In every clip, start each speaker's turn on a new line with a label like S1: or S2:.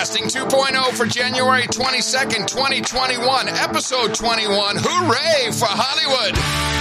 S1: Podcasting 2.0 for January 22nd, 2021, episode 21. Hooray for Hollywood!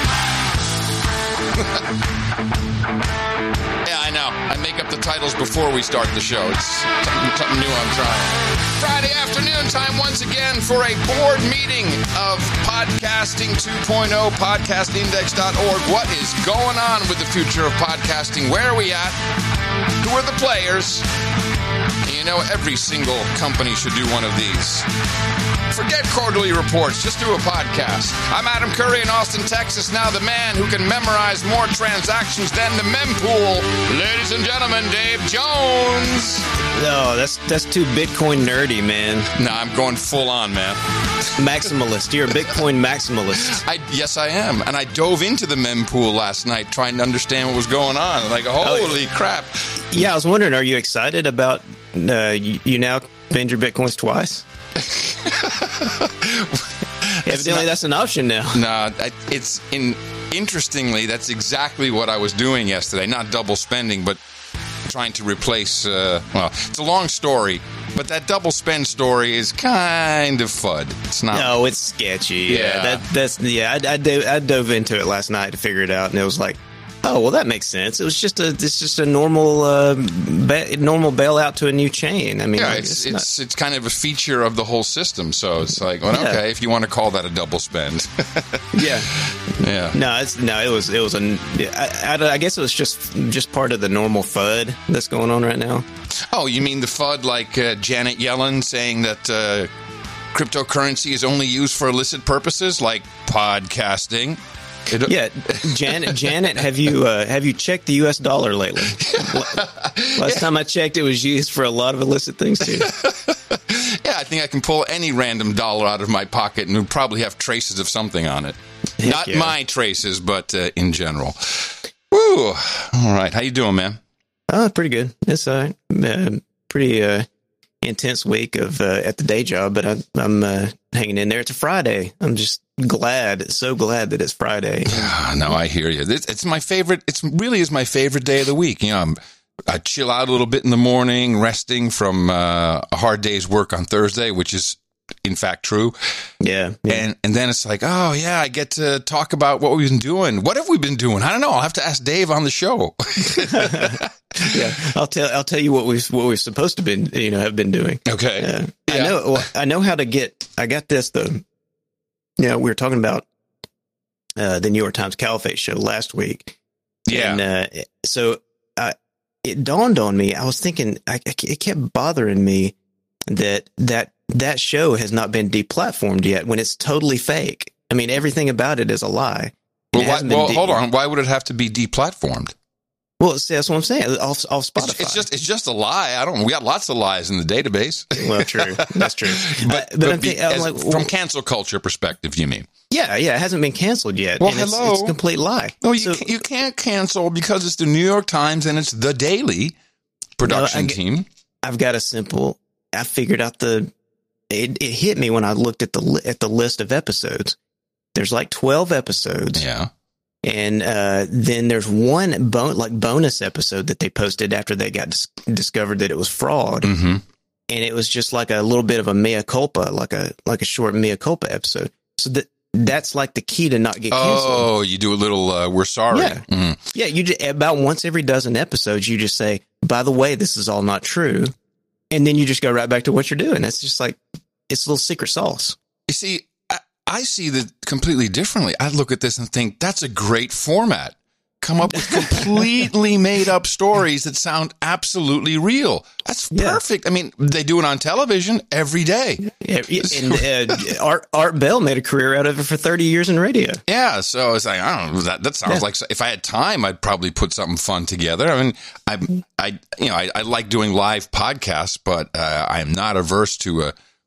S1: Yeah, I know. I make up the titles before we start the show. It's something new I'm trying. Friday afternoon time once again for a board meeting of Podcasting 2.0, podcastindex.org. What is going on with the future of podcasting? Where are we at? Who are the players? You know, every single company should do one of these. Forget quarterly reports. Just do a podcast. I'm Adam Curry in Austin, Texas. Now the man who can memorize more transactions than the mempool. Ladies and gentlemen, Dave Jones.
S2: No, that's too Bitcoin nerdy, man.
S1: No, I'm going full on, man.
S2: Maximalist. You're a Bitcoin maximalist.
S1: Yes, I am. And I dove into the mempool last night trying to understand what was going on. Like, holy crap.
S2: Yeah, I was wondering, are you excited about you now spend your Bitcoins twice? Evidently, that's an option now.
S1: No, interestingly, that's exactly what I was doing yesterday. Not double spending, but trying to replace. It's a long story, but that double spend story is kind of FUD. It's not.
S2: No, it's sketchy.
S1: Yeah,
S2: I dove into it last night to figure it out, and it was like, oh, well, that makes sense. It's just a normal bailout to a new chain. I mean,
S1: yeah, it's kind of a feature of the whole system. So it's like, well, okay, if you want to call that a double spend.
S2: Yeah.
S1: Yeah.
S2: I guess it was just part of the normal FUD that's going on right now.
S1: Oh, you mean the FUD like Janet Yellen saying that cryptocurrency is only used for illicit purposes, like podcasting?
S2: Yeah, Janet, have you checked the U.S. dollar lately? Last time I checked, it was used for a lot of illicit things too.
S1: Yeah, I think I can pull any random dollar out of my pocket and it'll probably have traces of something on it. Not my traces, but in general. Woo! All right, how you doing, man?
S2: Pretty good. It's a pretty intense week of at the day job, but I'm hanging in there. It's a Friday. I'm just so glad that it's Friday.
S1: No, I hear you. It's my favorite. It really is my favorite day of the week. You know, I chill out a little bit in the morning, resting from a hard day's work on Thursday, which is in fact true.
S2: Yeah.
S1: And then it's like, oh yeah, I get to talk about what we've been doing. What have we been doing? I don't know. I'll have to ask Dave on the show.
S2: Yeah, I'll tell you what we're supposed to have been doing.
S1: Okay.
S2: Yeah. I know how to get. I got this though. We were talking about the New York Times Caliphate show last week.
S1: Yeah.
S2: And so it dawned on me. I was thinking, it kept bothering me that show has not been deplatformed yet when it's totally fake. I mean, everything about it is a lie.
S1: Well, hold on. Why would it have to be deplatformed?
S2: Well, that's what I'm saying. Off Spotify.
S1: It's just a lie. We got lots of lies in the database.
S2: Well, true. That's true.
S1: but from cancel culture perspective, you mean?
S2: Yeah. It hasn't been canceled yet.
S1: Well,
S2: and
S1: hello.
S2: It's a complete lie.
S1: No, you can't cancel because it's the New York Times and it's the Daily production team.
S2: I've got I figured out it hit me when I looked at the list of episodes. There's like 12 episodes.
S1: Yeah.
S2: And then there's one bonus episode that they posted after they got discovered that it was fraud.
S1: Mm-hmm.
S2: And it was just like a little bit of a mea culpa, like a short mea culpa episode. So that's like the key to not get canceled.
S1: Oh, you do a little we're sorry.
S2: Yeah. Mm-hmm. Yeah, you just, about once every dozen episodes, you just say, by the way, this is all not true. And then you just go right back to what you're doing. That's just like, it's a little secret sauce.
S1: You see, I see that completely differently. I look at this and think that's a great format. Come up with completely made up stories that sound absolutely real. That's perfect. I mean, they do it on television every day.
S2: Yeah, and Art Bell made a career out of it for 30 years in radio.
S1: Yeah, so it's like, I don't know, that sounds like, if I had time, I'd probably put something fun together. I mean, I like doing live podcasts, but I am not averse to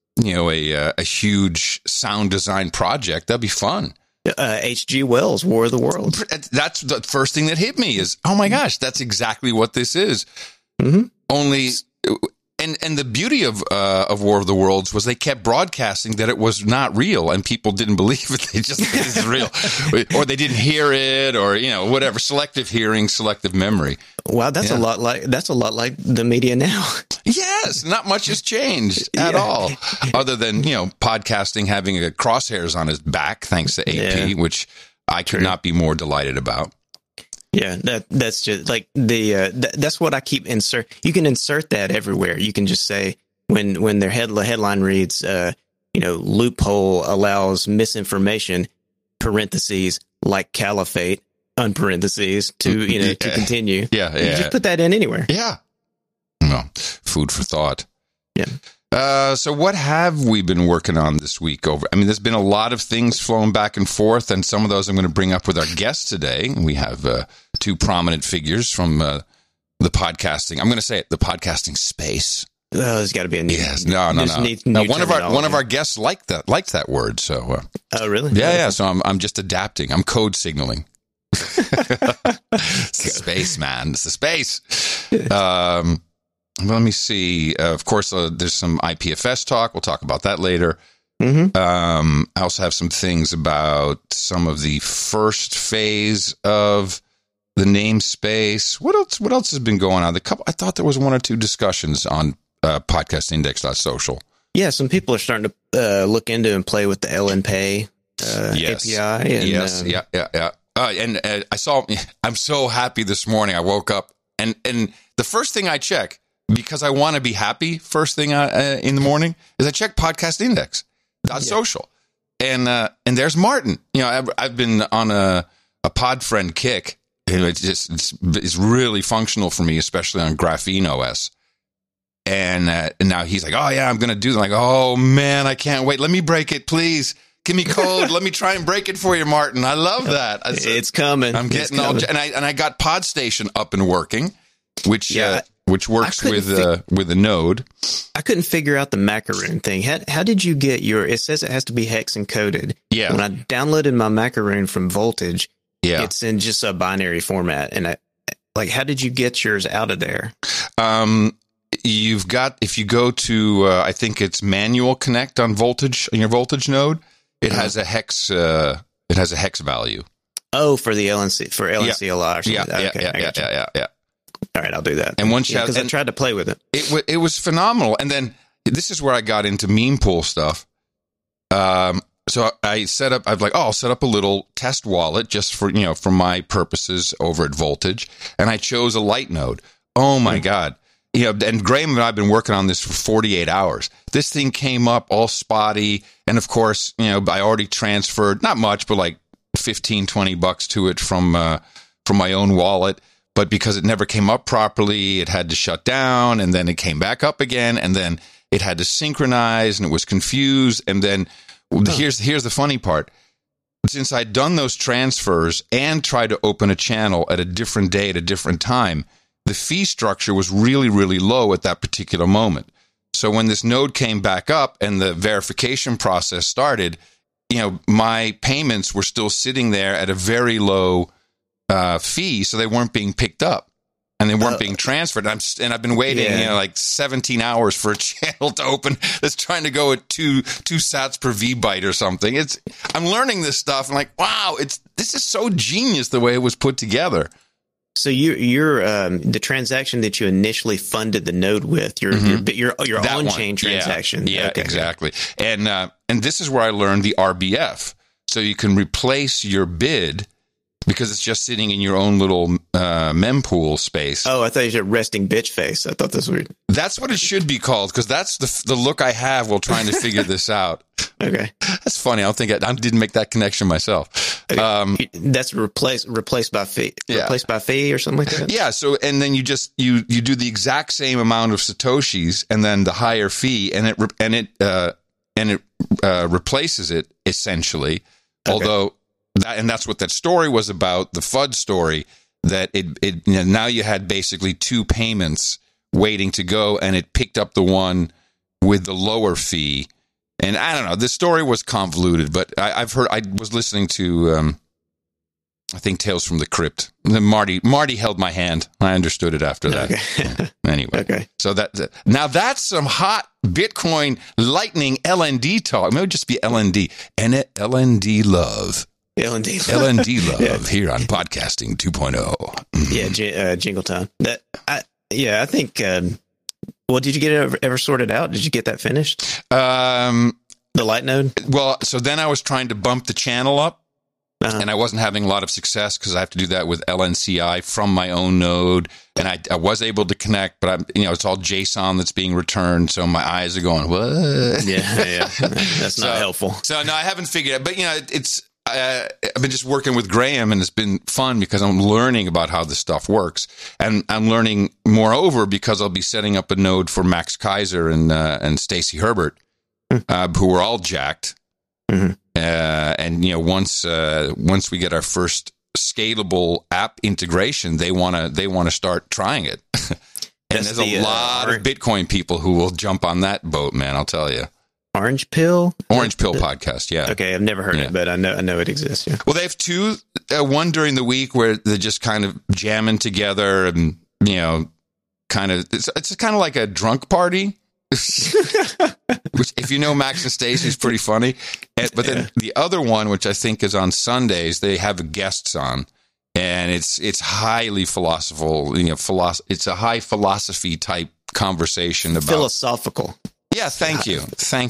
S1: a huge sound design project. That'd be fun.
S2: H.G. Wells, War of the Worlds.
S1: That's the first thing that hit me is, oh my gosh, that's exactly what this is.
S2: Mm-hmm.
S1: Only And the beauty of War of the Worlds was they kept broadcasting that it was not real, and people didn't believe it. They just think it's real, or they didn't hear it, or whatever. Selective hearing, selective memory.
S2: Wow, that's a lot like the media now.
S1: Yes, not much has changed at all, other than podcasting having a crosshairs on his back thanks to AP, which I could not be more delighted about.
S2: Yeah, that's just like that's what I keep insert. You can insert that everywhere. You can just say when their headline reads, loophole allows misinformation, parentheses, like caliphate, unparentheses, to continue.
S1: Yeah.
S2: You just put that in anywhere.
S1: Yeah. Well, food for thought.
S2: Yeah.
S1: So what have we been working on this week? There's been a lot of things flowing back and forth, and some of those I'm going to bring up with our guests today. We have two prominent figures from the podcasting. I'm going to say it, the podcasting space.
S2: Oh, there's got to be a new.
S1: Yes, no. One of our guests liked that word. So.
S2: Oh, really?
S1: Yeah. So I'm just adapting. I'm code signaling. It's the space, man. It's the space. Let me see. Of course, there's some IPFS talk. We'll talk about that later.
S2: Mm-hmm.
S1: I also have some things about some of the first phase of the namespace. What else has been going on? I thought there was one or two discussions on podcastindex.social.
S2: Yeah, some people are starting to look into and play with the LNPay API. And,
S1: yes, yeah. And I saw. I'm so happy this morning. I woke up and the first thing I check, because I want to be happy first thing in the morning, is I check podcastindex.social. And there's Martin. I've been on a Podfriend kick. It's really functional for me, especially on Graphene OS. And now he's like, oh, yeah, I'm going to do that. I'm like, oh, man, I can't wait. Let me break it, please. Give me code. Let me try and break it for you, Martin. I love that.
S2: It's coming.
S1: I'm getting all, and I got PodStation up and working, which works with a node.
S2: I couldn't figure out the macaroon thing. How did you get it says it has to be hex encoded.
S1: Yeah.
S2: When I downloaded my macaroon from Voltage,
S1: yeah,
S2: it's in just a binary format. And how did you get yours out of there?
S1: If you go to, I think it's manual connect on Voltage, on your Voltage node, it has a hex value.
S2: Oh, for the LNC, for LNCLI or something.
S1: Yeah.
S2: All right, I'll do that.
S1: And
S2: because I tried to play with it.
S1: It was phenomenal. And then this is where I got into meme pool stuff. So I set up. I'll set up a little test wallet just for my purposes over at Voltage, and I chose a light node. Oh my God! And Graham and I have been working on this for 48 hours. This thing came up all spotty, and of course, I already transferred not much, but like $15-20 to it from my own wallet. But because it never came up properly, it had to shut down, and then it came back up again, and then it had to synchronize, and it was confused. And then here's the funny part. Since I'd done those transfers and tried to open a channel at a different day at a different time, the fee structure was really, really low at that particular moment. So when this node came back up and the verification process started, my payments were still sitting there at a very low fee, so they weren't being picked up and they weren't being transferred. I've been waiting, 17 hours for a channel to open that's trying to go at two sats per V-byte or something. I'm learning this stuff. I'm like, wow, this is so genius the way it was put together.
S2: So you're the transaction that you initially funded the node with, your on-chain transaction.
S1: Yeah, okay. Exactly. And this is where I learned the RBF. So you can replace your bid because it's just sitting in your own little mempool space.
S2: Oh, I thought you said resting bitch face. I thought this was weird.
S1: That's what it should be called, because that's the look I have while trying to figure this out.
S2: Okay.
S1: That's funny. I don't think I didn't make that connection myself.
S2: That's replaced by fee.
S1: Yeah.
S2: Replaced by fee or something like that?
S1: Yeah. So, and then you just, you do the exact same amount of Satoshis and then the higher fee, and it replaces it essentially. Okay. Although, that's what that story was about, the FUD story, that now you had basically two payments waiting to go, and it picked up the one with the lower fee. And I don't know, the story was convoluted, but I was listening to I think Tales from the Crypt. Then Marty held my hand. I understood it after that.
S2: Okay.
S1: Anyway,
S2: Okay.
S1: So now that's some hot Bitcoin Lightning LND talk. Maybe just be LND and LND love.
S2: LND
S1: LND love
S2: Yeah.
S1: here on Podcasting 2.0.
S2: Yeah, Jingle Time. I think. Well, did you get it ever sorted out? Did you get that finished? The light node.
S1: Well, so then I was trying to bump the channel up.
S2: Uh-huh.
S1: And I wasn't having a lot of success because I have to do that with LNCI from my own node. And I was able to connect, but it's all JSON that's being returned. So my eyes are going, what?
S2: Yeah. That's not helpful.
S1: So no, I haven't figured it. But, it's I've been just working with Graham, and it's been fun because I'm learning about how this stuff works. And I'm learning, moreover, because I'll be setting up a node for Max Kaiser and Stacy Herbert, who are all jacked.
S2: Mm-hmm.
S1: And once we get our first scalable app integration, they want to start trying it. And there's a lot of Bitcoin people who will jump on that boat, man. I'll tell you.
S2: Orange Pill
S1: podcast, yeah.
S2: Okay, I've never heard it, but I know it exists. Yeah.
S1: Well, they have two. One during the week where they're just kind of jamming together, and kind of it's kind of like a drunk party. Which, if you know Max and Stacey, is pretty funny. But then the other one, which I think is on Sundays, they have guests on, and it's highly philosophical. It's a high philosophy type conversation about
S2: philosophical.
S1: Yeah, thank you.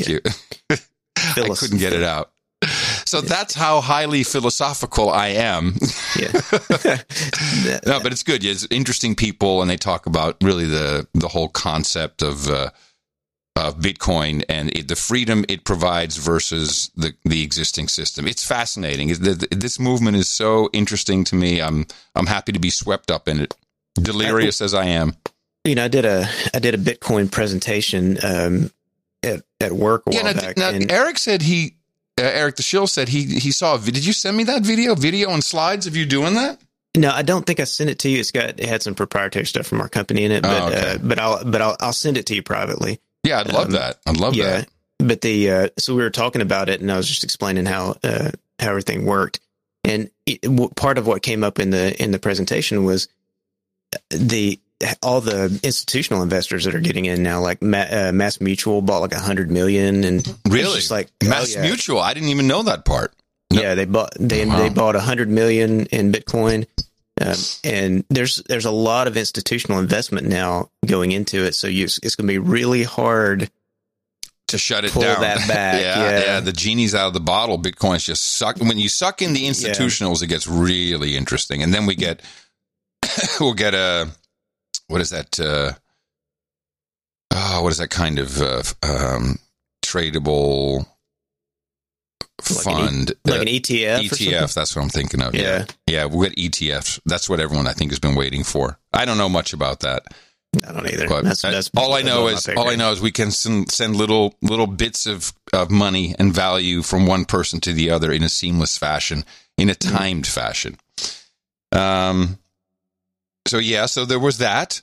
S1: I couldn't get it out. So that's how highly philosophical I am.
S2: Yeah.
S1: No, but it's good. It's interesting people, and they talk about really the whole concept of Bitcoin and the freedom it provides versus the existing system. It's fascinating. This movement is so interesting to me. I'm happy to be swept up in it, delirious as I am.
S2: I did a Bitcoin presentation at work a while back.
S1: Now, Eric said Eric the Shill said he saw. Did you send me that video and slides of you doing that?
S2: No, I don't think I sent it to you. It had some proprietary stuff from our company in it, but
S1: okay.
S2: but I'll send it to you privately.
S1: Yeah, I'd love that. I'd love that.
S2: But so we were talking about it, and I was just explaining how everything worked. And part of what came up in the presentation was all the institutional investors that are getting in now, like Mass Mutual bought like $100 million, and
S1: really,
S2: just like
S1: Mass Mutual. I didn't even know that part. No.
S2: Yeah, they bought $100 million in Bitcoin. And there's a lot of institutional investment now going into it, so it's going to be really hard
S1: to shut it
S2: pull
S1: down.
S2: That back.
S1: Yeah, the genie's out of the bottle. Bitcoin's just suck. When you suck in the institutionals, it gets really interesting, and then we'll get a what is that? What is that kind of tradable fund?
S2: Like an ETF?
S1: ETF, that's what I'm thinking of. Yeah, we'll get ETFs. That's what everyone, I think, has been waiting for. I don't know much about that.
S2: I don't either.
S1: But
S2: that's
S1: all I know is we can send little bits of money and value from one person to the other in a seamless fashion, in a timed fashion. So there was that.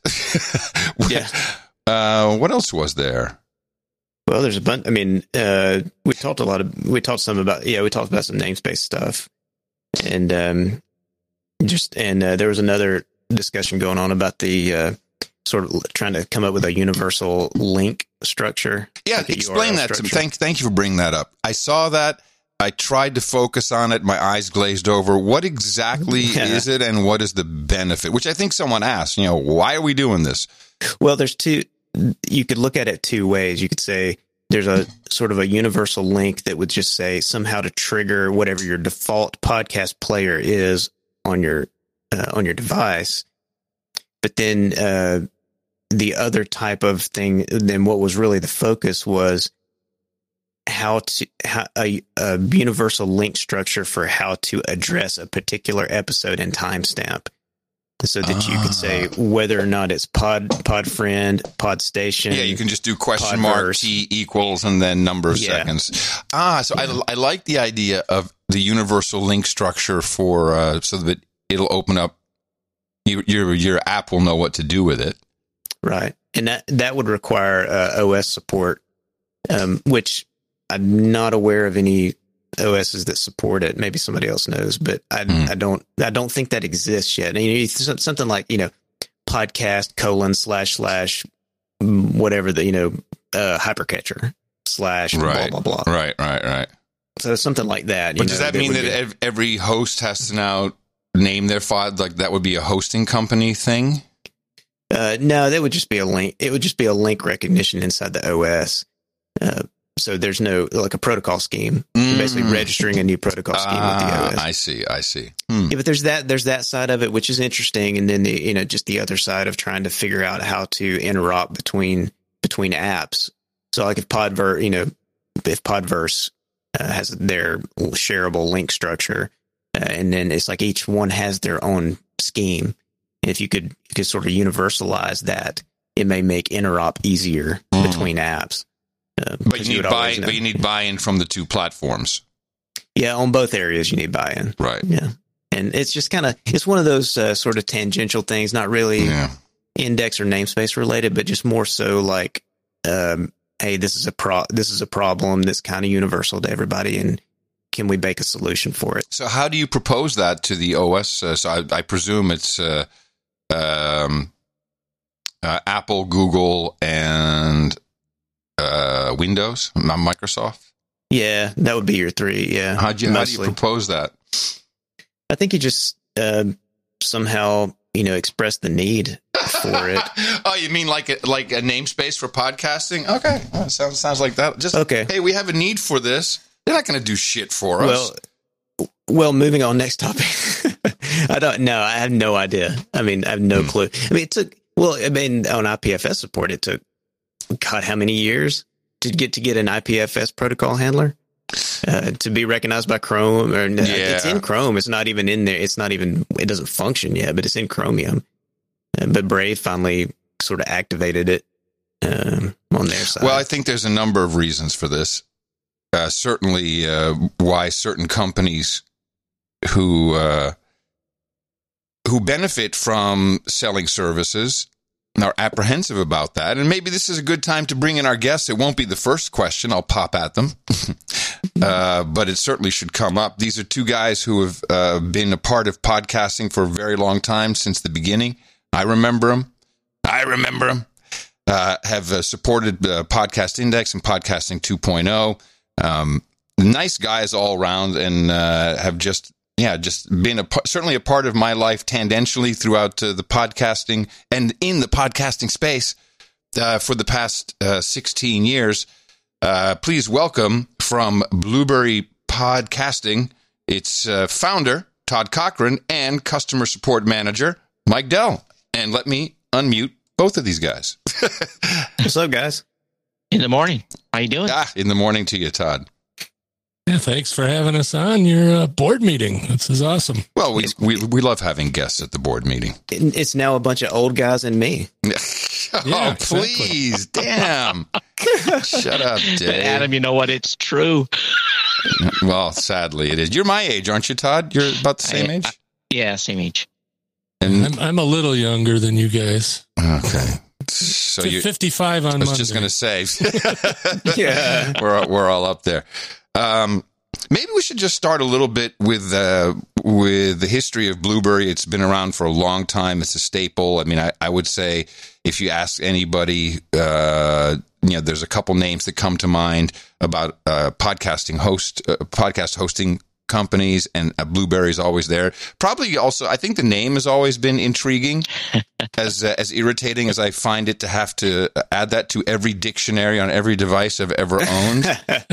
S1: What else was there?
S2: Well, there's a bunch. I mean, we talked about some namespace stuff, and there was another discussion going on about the sort of trying to come up with a universal link structure.
S1: Yeah,
S2: like
S1: explain that to me. Thank you for bringing that up. I saw that. I tried to focus on it. My eyes glazed over. What exactly is it, and what is the benefit? Which I think someone asked, why are we doing this?
S2: Well, there's two. You could look at it two ways. You could say there's a sort of a universal link that would just say somehow to trigger whatever your default podcast player is on your device. But then the other type of thing, then what was really the focus was how a universal link structure for how to address a particular episode and timestamp, so that you could say whether or not it's pod friend, pod station.
S1: Yeah, you can just do question mark T equals and then number of seconds. So I like the idea of the universal link structure for so that it'll open up. Your app will know what to do with it,
S2: right? And that would require OS support, which I'm not aware of any OSs that support it. Maybe somebody else knows, but I don't think that exists yet. And, you know, something like, you know, podcast : / whatever the, you know, hypercatcher / blah, blah, blah.
S1: Right.
S2: So something like that.
S1: But does that mean that every host has to now name their file? Like that would be a hosting company thing?
S2: No, that would just be a link. It would just be a link recognition inside the OS. So there's no, like, a protocol scheme. You're basically registering a new protocol scheme with the OS.
S1: I see.
S2: Yeah, but there's that side of it, which is interesting. And then the, you know, just the other side of trying to figure out how to interop between apps. So like if Podverse has their shareable link structure, and then it's like each one has their own scheme. And if you could sort of universalize that, it may make interop easier between apps.
S1: But you need buy-in from the two platforms.
S2: Yeah, on both areas you need buy-in.
S1: Right.
S2: Yeah, and it's just it's one of those sort of tangential things, not really index or namespace related, but just more so like, hey, this is a problem that's kind of universal to everybody, and can we make a solution for it?
S1: So how do you propose that to the OS? So I presume it's Apple, Google, and Windows, not Microsoft.
S2: Yeah, that would be your three. Yeah.
S1: How do you propose that?
S2: I think you just somehow, you know, express the need for it.
S1: Oh, you mean like a namespace for podcasting? Okay, sounds like that. Just okay. Hey, we have a need for this. They're not going to do shit for us.
S2: Well, moving on. Next topic. I don't know. I have no idea. I mean, I have no clue. I mean, on IPFS support, it took, God, how many years to get an IPFS protocol handler to be recognized by Chrome? It's in Chrome. It's not even in there. It doesn't function yet, but it's in Chromium. But Brave finally sort of activated it on their side.
S1: Well, I think there's a number of reasons for this. Certainly, why certain companies who benefit from selling services are apprehensive about that. And maybe this is a good time to bring in our guests. It won't be the first question. I'll pop at them. But it certainly should come up. These are two guys who have been a part of podcasting for a very long time, since the beginning. I remember them. Have supported Podcast Index and Podcasting 2.0. Nice guys all around, and have just been certainly a part of my life tangentially throughout the podcasting and in the podcasting space for the past 16 years. Please welcome from Blueberry Podcasting, its founder, Todd Cochran, and customer support manager, Mike Dell. And let me unmute both of these guys.
S2: What's up, guys?
S3: In the morning. How you doing?
S1: In the morning to you, Todd.
S4: Yeah, thanks for having us on your board meeting. This is awesome.
S1: Well, we love having guests at the board meeting.
S2: It's now a bunch of old guys and me.
S1: Yeah, please. Damn. Shut up, Dave.
S3: Adam, you know what? It's true.
S1: Well, sadly, it is. You're my age, aren't you, Todd? You're about the same age?
S3: Yeah, same age.
S4: And I'm a little younger than you guys.
S1: Okay. So
S4: 55 on Monday.
S1: I was just going to say.
S2: Yeah.
S1: We're all up there. Maybe we should just start a little bit with the history of Blueberry. It's been around for a long time. It's a staple. I mean, I would say if you ask anybody, there's a couple names that come to mind about podcast hosting companies, and Blueberry's always there. Probably also, I think the name has always been intriguing, as irritating as I find it to have to add that to every dictionary on every device I've ever owned.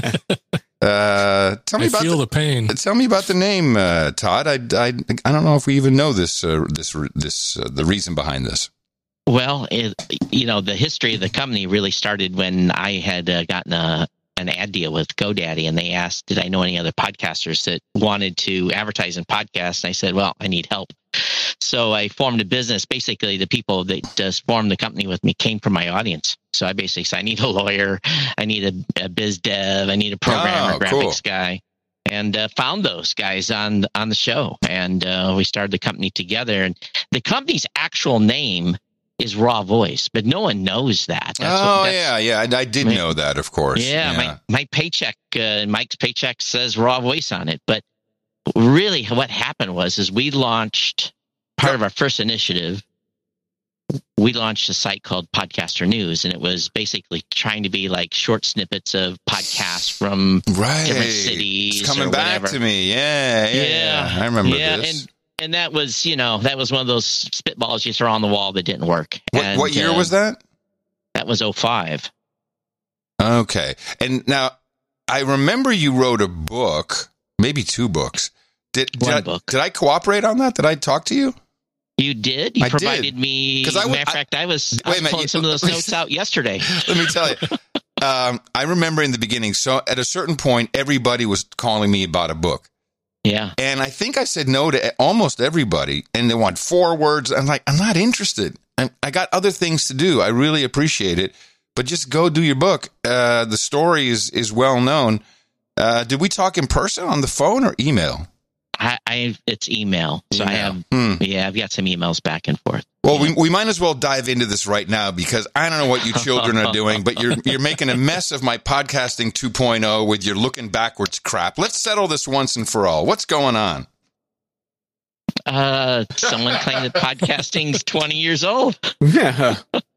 S1: Tell me about
S4: the pain.
S1: Tell me about the name, Todd. I don't know if we even know this the reason behind this.
S3: Well, the history of the company really started when I had gotten an ad deal with GoDaddy, and they asked, did I know any other podcasters that wanted to advertise in podcasts? And I said, well, I need help. So I formed a business. Basically, the people that just formed the company with me came from my audience. So I basically said, I need a lawyer, I need a biz dev, I need a programmer, graphics guy, and found those guys on the show. And we started the company together. And the company's actual name is raw voice, but no one knows that.
S1: I did know that, of course.
S3: Yeah. My paycheck, Mike's paycheck says raw voice on it. But really what happened is we launched part of our first initiative. We launched a site called Podcaster News, and it was basically trying to be like short snippets of podcasts from different cities.
S1: It's coming back to me. Yeah. I remember this.
S3: And that was, one of those spitballs you throw on the wall that didn't work.
S1: What year was that?
S3: That was 2005.
S1: Okay. And now I remember you wrote a book, maybe 2 books. Did I cooperate on that? Did I talk to you?
S3: You did? You provided me. As a matter of fact, I was pulling some of those notes out yesterday.
S1: Let me tell you. I remember in the beginning, so at a certain point, everybody was calling me about a book.
S3: Yeah.
S1: And I think I said no to almost everybody, and they want 4 words. I'm like, I'm not interested. I got other things to do. I really appreciate it, but just go do your book. The story is well known. Did we talk in person, on the phone, or email?
S3: It's email. So I have, I've got some emails back and forth.
S1: Well, we might as well dive into this right now, because I don't know what you children are doing, but you're making a mess of my podcasting 2.0 with your looking backwards crap. Let's settle this once and for all. What's going on?
S3: Someone claimed that podcasting's 20 years old.
S2: Yeah.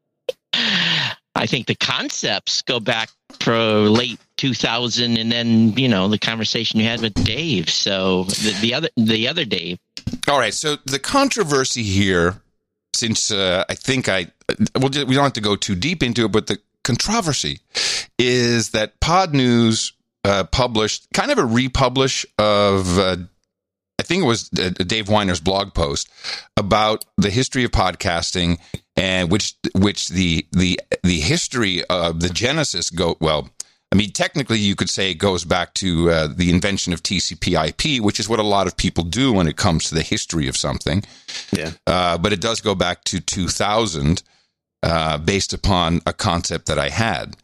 S3: I think the concepts go back for late 2000, and then the conversation you had with Dave. So the other Dave.
S1: All right. So the controversy here, since I think we don't have to go too deep into it, but the controversy is that Pod News published kind of a republish of I think it was Dave Weiner's blog post about the history of podcasting, and which the history of the genesis technically you could say it goes back to the invention of TCP/IP, which is what a lot of people do when it comes to the history of something.
S2: Yeah.
S1: But it does go back to 2000, based upon a concept that I had.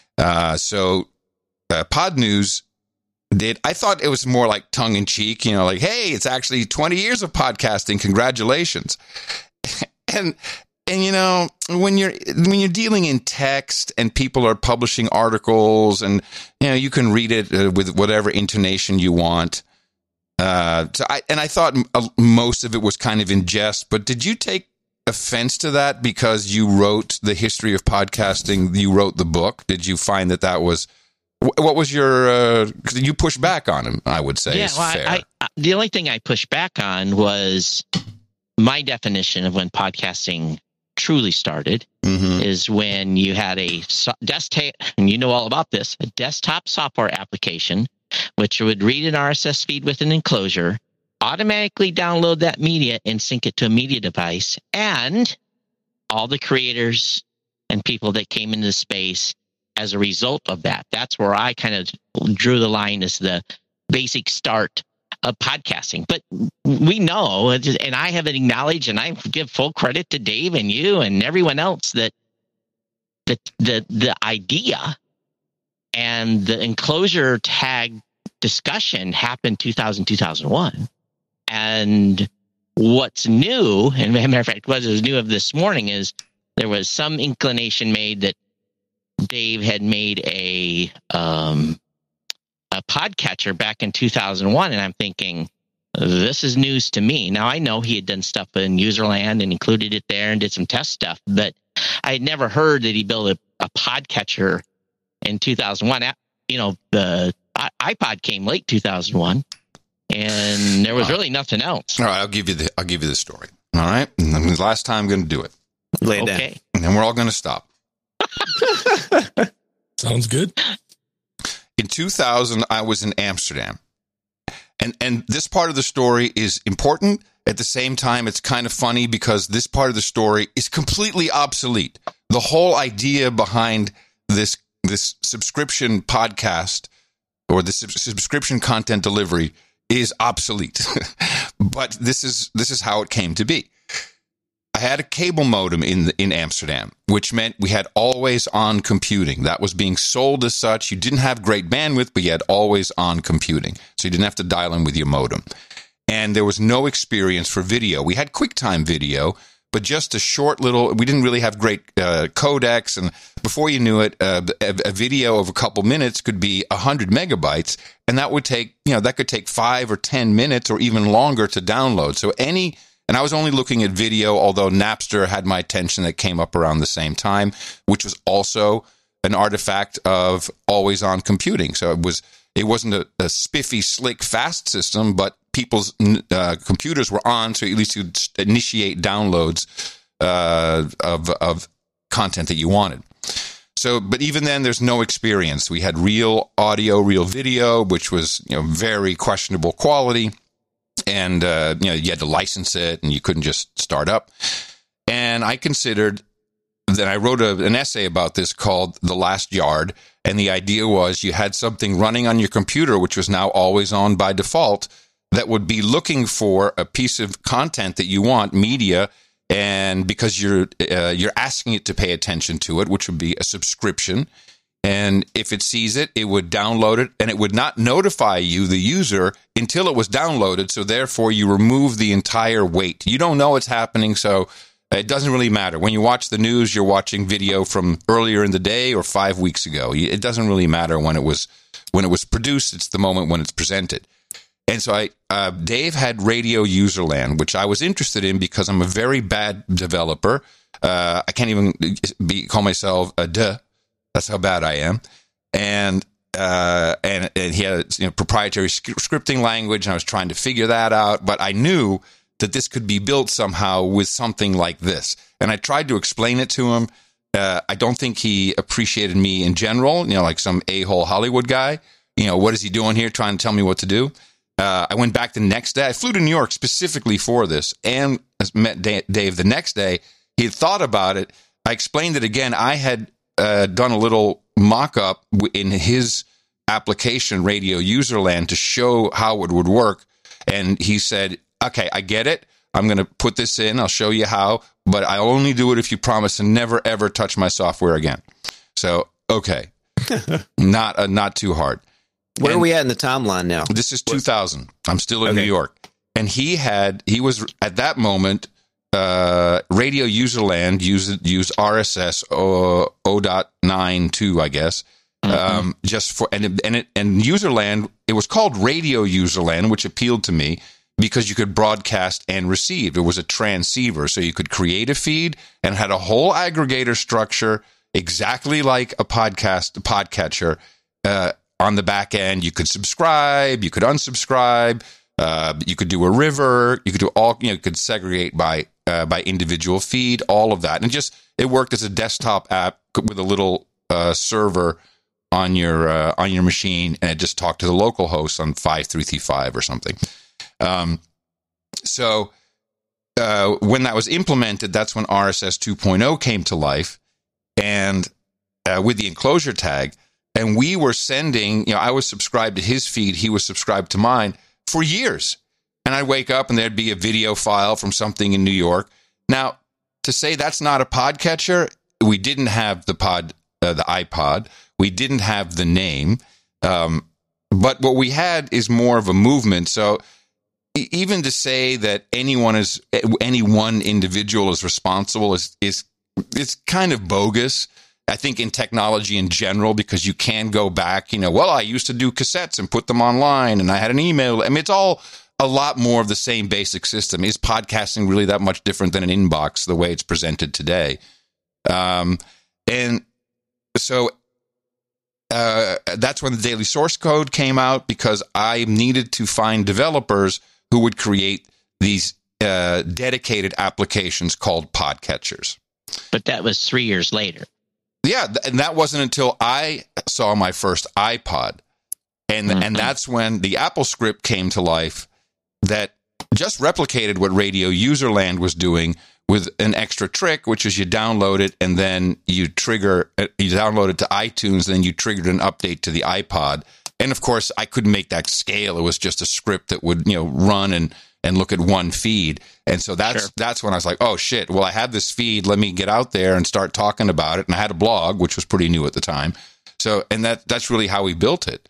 S1: So Pod News I thought it was more like tongue in cheek, like, hey, it's actually 20 years of podcasting. Congratulations. And when you're dealing in text and people are publishing articles, and you can read it with whatever intonation you want. I thought most of it was kind of in jest. But did you take offense to that because you wrote the history of podcasting? You wrote the book. Did you find that was? What was your? You pushed back on him, I would say.
S3: Yeah, well, the only thing I pushed back on was my definition of when podcasting truly started is when you had a desktop, and you know all about this, a desktop software application, which would read an RSS feed with an enclosure, automatically download that media and sync it to a media device, and all the creators and people that came into the space as a result of that. That's where I kind of drew the line as the basic start of podcasting. But we know, and I have acknowledged, and I give full credit to Dave and you and everyone else, that the idea and the enclosure tag discussion happened 2001. And what's new, and as a matter of fact, what is new of this morning is there was some inclination made that Dave had made a podcatcher back in 2001, and I'm thinking, this is news to me. Now, I know he had done stuff in Userland and included it there and did some test stuff, but I had never heard that he built a podcatcher in 2001. The iPod came late 2001, and there was really nothing else.
S1: All right, I'll give you the story. All right, and the last time I'm going to do it.
S2: Lay it down,
S1: and then we're all going to stop.
S4: Sounds good.
S1: In 2000, I was in Amsterdam. And this part of the story is important. At the same time, it's kind of funny because this part of the story is completely obsolete. The whole idea behind this subscription podcast or the subscription content delivery is obsolete. But this is how it came to be. I had a cable modem in Amsterdam, which meant we had always-on computing. That was being sold as such. You didn't have great bandwidth, but you had always-on computing. So you didn't have to dial in with your modem. And there was no experience for video. We had QuickTime video, but just a short little, we didn't really have great codecs. And before you knew it, a video of a couple minutes could be 100 megabytes. And that would take, that could take 5 or 10 minutes or even longer to download. So and I was only looking at video, although Napster had my attention, that came up around the same time, which was also an artifact of always on computing. So it wasn't a spiffy, slick, fast system, but people's computers were on, so at least you'd initiate downloads of content that you wanted. So, but even then, there's no experience. We had real audio, real video, which was very questionable quality, and you had to license it, and you couldn't just start up. And I considered that I wrote an essay about this called "The Last Yard," and the idea was you had something running on your computer, which was now always on by default, that would be looking for a piece of content that you want, media, and because you're asking it to pay attention to it, which would be a subscription. And if it sees it, it would download it, and it would not notify you, the user, until it was downloaded. So therefore, you remove the entire wait. You don't know it's happening, so it doesn't really matter. When you watch the news, you're watching video from earlier in the day or 5 weeks ago. It doesn't really matter when it was produced. It's the moment when it's presented. And so Dave had Radio Userland, which I was interested in because I'm a very bad developer. I can't even call myself a duh. That's how bad I am. And he had a proprietary scripting language, and I was trying to figure that out. But I knew that this could be built somehow with something like this. And I tried to explain it to him. I don't think he appreciated me in general, like some a-hole Hollywood guy. What is he doing here trying to tell me what to do? I went back the next day. I flew to New York specifically for this and met Dave the next day. He had thought about it. I explained it again. I had done a little mock-up in his application, Radio Userland, to show how it would work. And he said, okay, I get it. I'm going to put this in. I'll show you how, but I'll only do it if you promise to never, ever touch my software again. So, okay. Not too hard.
S2: Where are we at in the timeline now?
S1: This is 2000. I'm still in New York. And he was at that moment, Radio Userland used RSS 0.92, I guess. Just for, and Userland, it was called Radio Userland, which appealed to me because you could broadcast and receive. It was a transceiver, so you could create a feed and had a whole aggregator structure exactly like a podcatcher. On the back end, you could subscribe, you could unsubscribe, you could do a river, you could do all, you could segregate by individual feed, all of that, and it worked as a desktop app with a little server on your machine, and it just talked to the local host on 5.335 or something. So when that was implemented, that's when RSS 2.0 came to life, and with the enclosure tag. And we were sending, I was subscribed to his feed, he was subscribed to mine for years. And I'd wake up and there'd be a video file from something in New York. Now, to say that's not a podcatcher, we didn't have the iPod. We didn't have the name. But what we had is more of a movement. So even to say that any one individual is responsible is kind of bogus. I think in technology in general, because you can go back, I used to do cassettes and put them online, and I had an email. I mean, it's all a lot more of the same basic system. Is podcasting really that much different than an inbox, the way it's presented today? And so that's when the daily source code came out, because I needed to find developers who would create these dedicated applications called podcatchers.
S3: But that was 3 years later.
S1: Yeah, and that wasn't until I saw my first iPod. And that's when the Apple script came to life that just replicated what Radio Userland was doing with an extra trick, which is you download it and then you download it to iTunes, and then you triggered an update to the iPod. And of course, I couldn't make that scale. It was just a script that would, run and look at one feed. And so that's when I was like, oh shit, well, I have this feed. Let me get out there and start talking about it. And I had a blog, which was pretty new at the time. So, and that's really how we built it.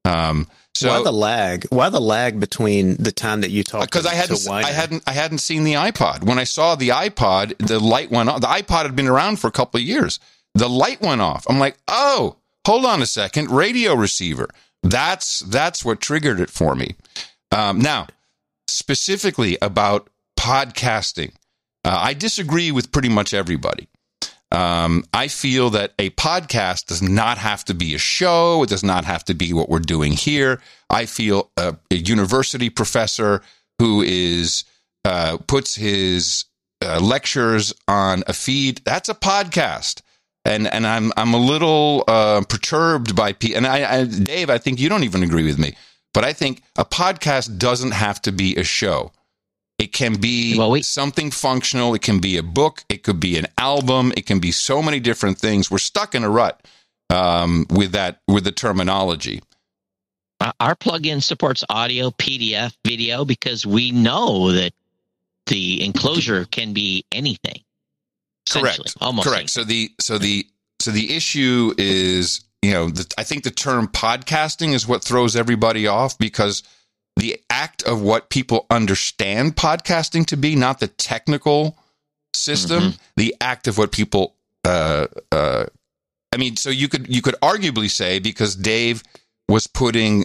S1: So
S2: why the lag? Why the lag between the time that you talked?
S1: Because I hadn't seen the iPod. When I saw the iPod, the light went off. The iPod had been around for a couple of years. The light went off. I'm like, oh, hold on a second, radio receiver. That's what triggered it for me. Now, specifically about podcasting, I disagree with pretty much everybody. I feel that a podcast does not have to be a show. It does not have to be what we're doing here. I feel a university professor who puts his lectures on a feed, that's a podcast. And I'm a little perturbed by and Dave, I think you don't even agree with me, but I think a podcast doesn't have to be a show. It can be something functional. It can be a book. It could be an album. It can be so many different things. We're stuck in a rut with the terminology.
S3: Our plugin supports audio, PDF, video, because we know that the enclosure can be anything.
S1: Correct.
S3: Almost
S1: correct.
S3: anything.
S1: So the issue is, I think the term podcasting is what throws everybody off, because the act of what people understand podcasting to be, not the technical system, the act of what people, so you could arguably say, because Dave was putting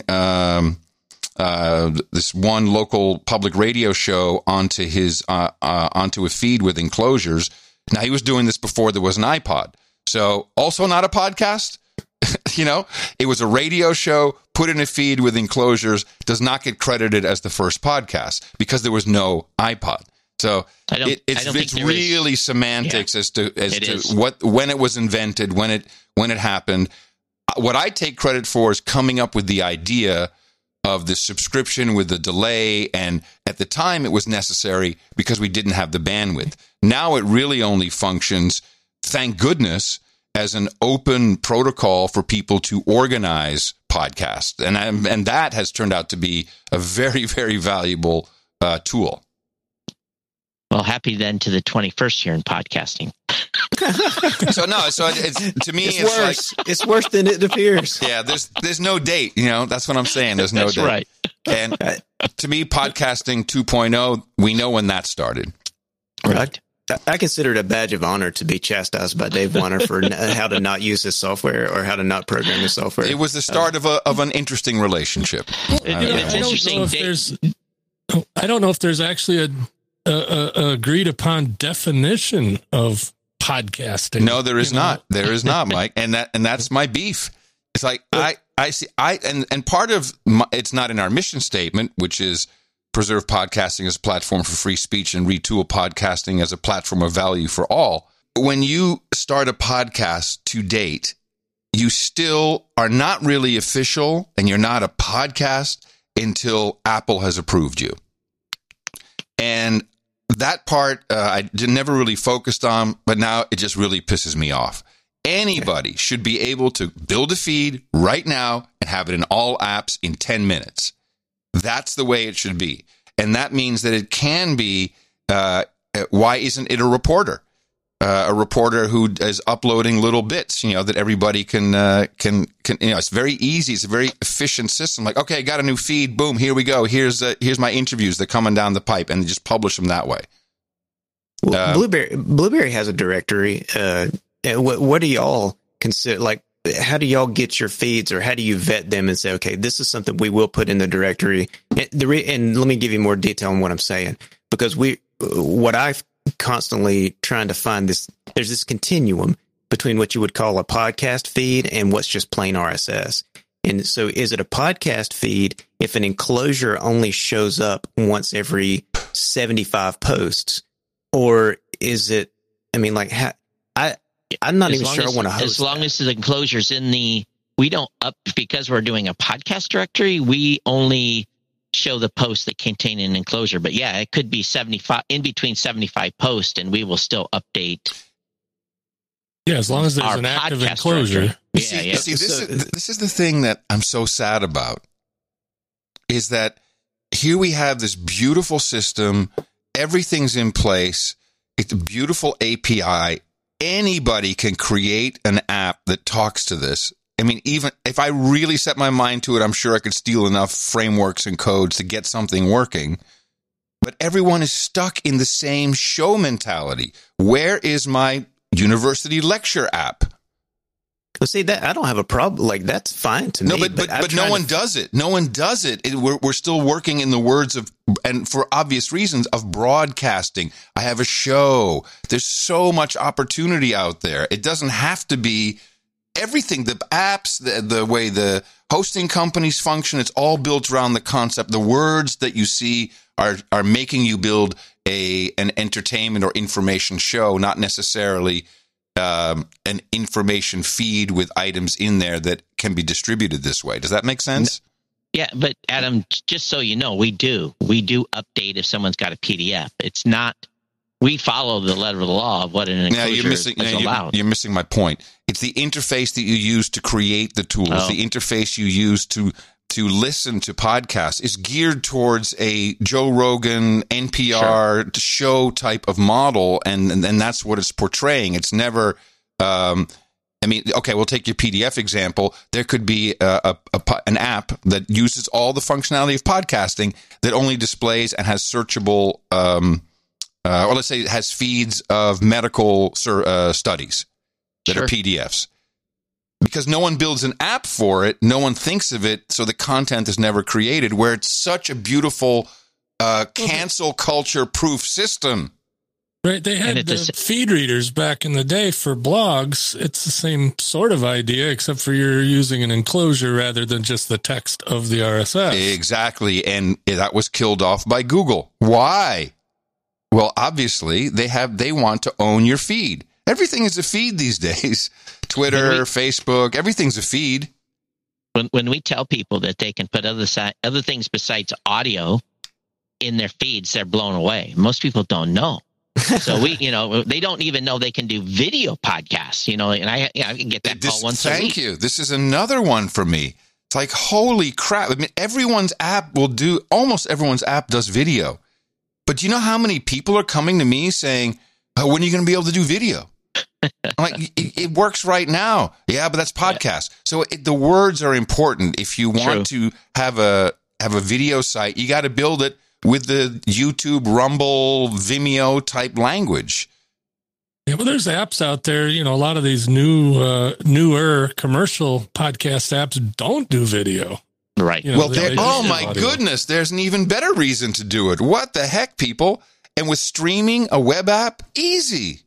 S1: this one local public radio show onto a feed with enclosures. Now, he was doing this before there was an iPod. So also not a podcast. It was a radio show put in a feed with enclosures, does not get credited as the first podcast because there was no iPod. So it's really semantics as to when it was invented, when it happened. What I take credit for is coming up with the idea of the subscription with the delay, and at the time it was necessary because we didn't have the bandwidth. Now it really only functions, thank goodness, as an open protocol for people to organize podcasts. And that has turned out to be a very, very valuable tool.
S3: Well, happy then to the 21st year in podcasting.
S1: So it's, to me,
S2: it's worse. It's worse than it appears.
S1: Yeah, there's no date. That's what I'm saying. There's no
S3: That's
S1: date.
S3: Right.
S1: And to me, podcasting 2.0, we know when that started.
S2: Right. I consider it a badge of honor to be chastised by Dave Weiner for how to not use his software or how to not program his software.
S1: It was the start of an interesting relationship.
S4: I don't know if there's actually a agreed upon definition of podcasting.
S1: No, there is not. There is not, Mike, and that's my beef. It's like I see and part of it's not in our mission statement, which is preserve podcasting as a platform for free speech and retool podcasting as a platform of value for all. When you start a podcast to date, you still are not really official and you're not a podcast until Apple has approved you. And that part I never really focused on, but now it just really pisses me off. Anybody should be able to build a feed right now and have it in all apps in 10 minutes. That's the way it should be. And that means that it can be, why isn't it a reporter? A reporter who is uploading little bits, that everybody can, it's very easy. It's a very efficient system. Like, okay, got a new feed. Boom, here we go. Here's my interviews. They're coming down the pipe, and they just publish them that way.
S2: Well, Blueberry has a directory. What do y'all consider, like, how do y'all get your feeds, or how do you vet them and say, okay, this is something we will put in the directory? And let me give you more detail on what I'm saying, because what I've constantly trying to find there's this continuum between what you would call a podcast feed and what's just plain RSS. And so is it a podcast feed if an enclosure only shows up once every 75 posts? Or is it, I'm not even sure I want to host
S3: as long as the enclosure's in because we're doing a podcast directory, we only show the posts that contain an enclosure. But yeah, it could be 75 in between 75 posts, and we will still update.
S4: Yeah, as long as there's an active enclosure.
S1: This is the thing that I'm so sad about, is that here we have this beautiful system, everything's in place, it's a beautiful API. Anybody can create an app that talks to this, I mean, even if I really set my mind to it, I'm sure I could steal enough frameworks and codes to get something working. But everyone is stuck in the same show mentality. Where is my university lecture app?
S2: Well, see, that I don't have a problem. Like, that's fine to me.
S1: No, but no one does it. No one does it. We're still working in the words of, and for obvious reasons, of broadcasting. I have a show. There's so much opportunity out there. It doesn't have to be everything. The apps, the way the hosting companies function, it's all built around the concept. The words that you see are making you build an entertainment or information show, not necessarily an information feed with items in there that can be distributed this way. Does that make sense?
S3: Yeah, but Adam, just so you know, we do update if someone's got a PDF. It's not, we follow the letter of the law of what an enclosure is allowed.
S1: You're missing my point. It's the interface that you use to create the tools, the interface you use to listen to podcasts is geared towards a Joe Rogan, NPR show type of model, and that's what it's portraying. It's never, I mean, okay, we'll take your PDF example. There could be an app that uses all the functionality of podcasting that only displays and has searchable, or let's say it has feeds of medical studies that are PDFs. Because no one builds an app for it, no one thinks of it, so the content is never created, where it's such a beautiful cancel culture proof system.
S4: Right, they had the feed readers back in the day for blogs. It's the same sort of idea, except for you're using an enclosure rather than just the text of the RSS.
S1: Exactly, and that was killed off by Google. Why? Well, obviously, they want to own your feed. Everything is a feed these days. Twitter, Facebook, everything's a feed.
S3: When we tell people that they can put other things besides audio in their feeds, they're blown away. Most people don't know. So they don't even know they can do video podcasts, and I can get that call once a week.
S1: Thank you. This is another one for me. It's like, holy crap. I mean, almost everyone's app does video. But do you know how many people are coming to me saying, when are you going to be able to do video? I'm like, it works right now. Yeah, but that's podcast. Yeah. So the words are important. If you want to have a video site, you got to build it with the YouTube, Rumble, Vimeo type language.
S4: Yeah, well, there's apps out there. A lot of these newer commercial podcast apps don't do video.
S3: Right.
S1: Oh my goodness, there's an even better reason to do it. What the heck, people? And with streaming, a web app, easy.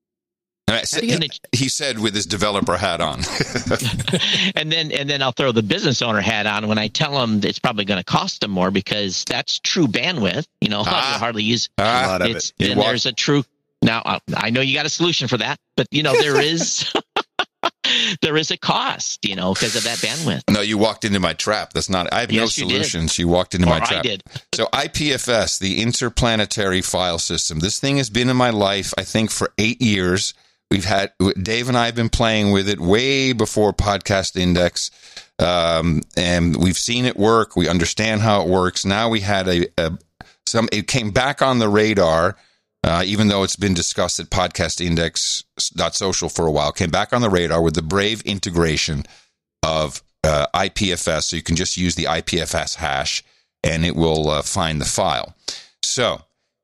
S1: He said with his developer hat on.
S3: and then I'll throw the business owner hat on when I tell them it's probably going to cost them more, because that's true bandwidth. You hardly use
S1: a lot of it.
S3: And there's a true. Now I know you got a solution for that, but there is there is a cost, because of that bandwidth.
S1: No, you walked into my trap. That's not. I have no solutions. You walked into my trap. I did. So IPFS, the Interplanetary File System. This thing has been in my life, I think, for 8 years. Dave and I have been playing with it way before Podcast Index, and we've seen it work. We understand how it works. Now we had it came back on the radar, even though it's been discussed at podcastindex.social for a while, came back on the radar with the Brave integration of IPFS. So you can just use the IPFS hash and it will find the file. So,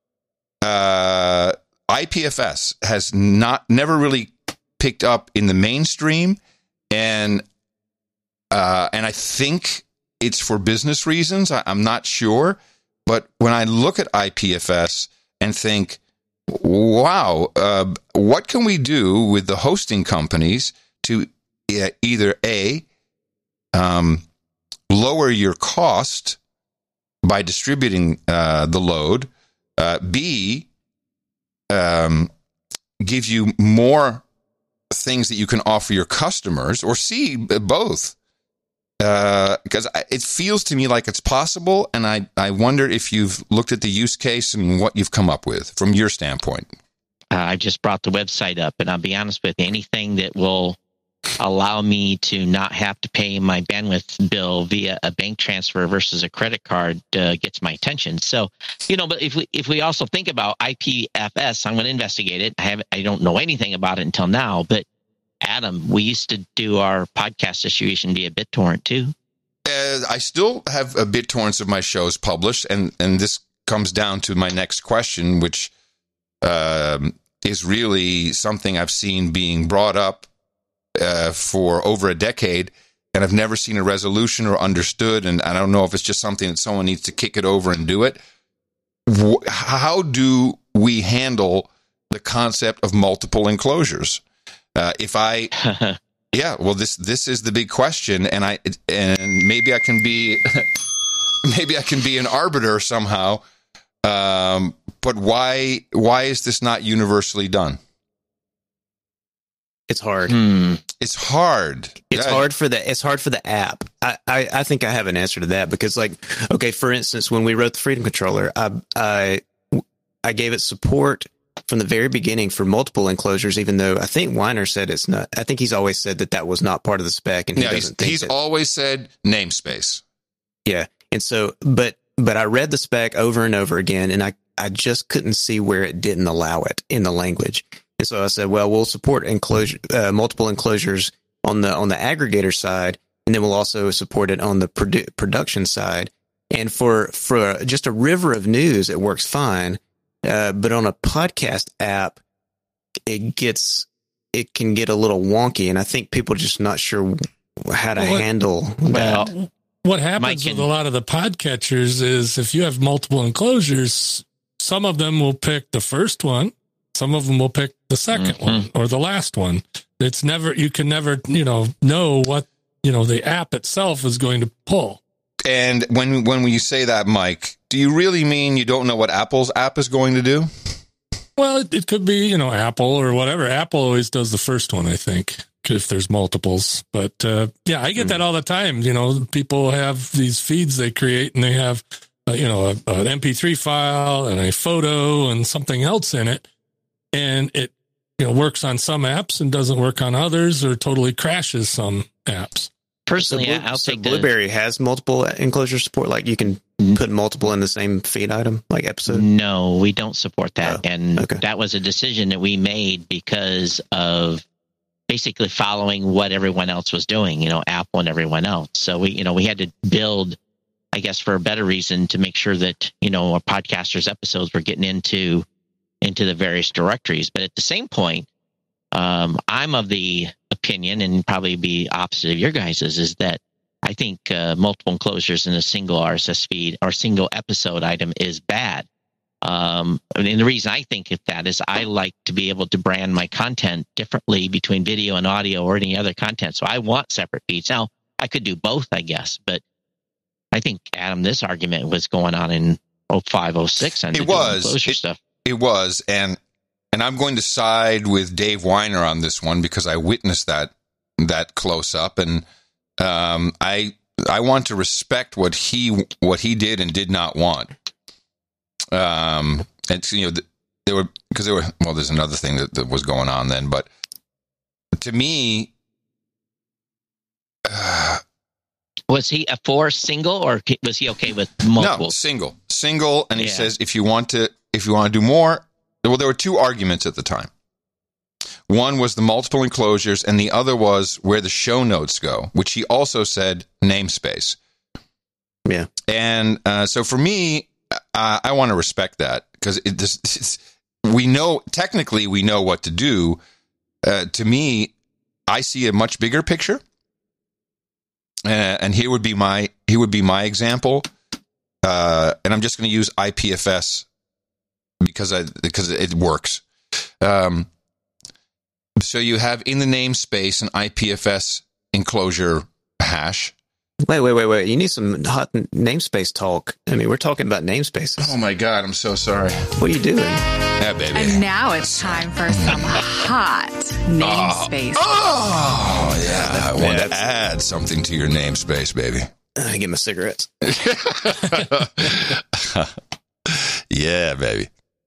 S1: IPFS has never really picked up in the mainstream, and I think it's for business reasons. I'm not sure, but when I look at IPFS and think, wow, what can we do with the hosting companies to either lower your cost by distributing the load, B, give you more things that you can offer your customers, or C, both. Because it feels to me like it's possible, and I wonder if you've looked at the use case and what you've come up with from your standpoint.
S3: I just brought the website up, and I'll be honest with you, anything that will allow me to not have to pay my bandwidth bill via a bank transfer versus a credit card gets my attention. So, but if we also think about IPFS, I'm going to investigate it. I don't know anything about it until now, but Adam, we used to do our podcast distribution via BitTorrent too.
S1: I still have BitTorrents of my shows published, and this comes down to my next question, which is really something I've seen being brought up for over a decade, and I've never seen a resolution or understood, and I don't know if it's just something that someone needs to kick it over and do it. How do we handle the concept of multiple enclosures? Yeah, well, this is the big question, and maybe I can be an arbiter somehow. But why is this not universally done?
S2: It's hard.
S1: It's hard.
S2: It's hard for the app. I think I have an answer to that, because, like, okay, for instance, when we wrote the Freedom Controller, I gave it support from the very beginning for multiple enclosures, even though I think Weiner said it's not. I think he's always said that was not part of the spec, and he's
S1: always said namespace.
S2: Yeah, and so, but I read the spec over and over again, and I just couldn't see where it didn't allow it in the language. And so I said, well, we'll support multiple enclosures on the aggregator side, and then we'll also support it on the production side. And for just a river of news, it works fine. But on a podcast app, it can get a little wonky, and I think people are just not sure how to handle that.
S4: Well, what happens with a lot of the podcatchers is if you have multiple enclosures, some of them will pick the first one, some of them will pick the second one or the last one. It's never, you can never, know what, the app itself is going to pull.
S1: And when you say that, Mike, do you really mean you don't know what Apple's app is going to do?
S4: Well, it could be, Apple or whatever. Apple always does the first one, I think, if there's multiples. But yeah, I get that all the time. People have these feeds they create, and they have, an MP3 file and a photo and something else in it. And it, works on some apps and doesn't work on others, or totally crashes some apps.
S3: Personally, I'll take
S2: Blueberry has multiple enclosure support. Like, you can put multiple in the same feed item, like episode.
S3: No, we don't support that, that was a decision that we made because of basically following what everyone else was doing. Apple and everyone else. So we had to build, I guess, for a better reason, to make sure that our podcasters' episodes were getting into the various directories. But at the same point, I'm of the opinion, and probably be opposite of your guys's, is that I think multiple enclosures in a single RSS feed or single episode item is bad. And the reason I think that is I like to be able to brand my content differently between video and audio or any other content. So I want separate feeds. Now, I could do both, I guess, but I think, Adam, this argument was going on in 05, 06 on the enclosure stuff.
S1: It was, and I'm going to side with Dave Weiner on this one because I witnessed that close up, and I want to respect what he did and did not want. And there's another thing that was going on then, but to me,
S3: was he for single, or was he okay with multiple?
S1: No, single, and he says if you want to do more. Well, there were two arguments at the time. One was the multiple enclosures, and the other was where the show notes go, which he also said namespace.
S2: Yeah.
S1: And so for me, I want to respect that, because we know what to do. To me, I see a much bigger picture. And here would be my example. And I'm just going to use IPFS because it works. So you have in the namespace an IPFS enclosure hash.
S2: Wait. You need some hot namespace talk. I mean, we're talking about namespaces.
S1: Oh my God, I'm so sorry.
S2: What are you doing?
S1: Yeah, baby.
S5: And now it's time for some hot namespace.
S1: Oh yeah, I want to add something to your namespace, baby.
S2: I get my cigarettes.
S1: Yeah, baby.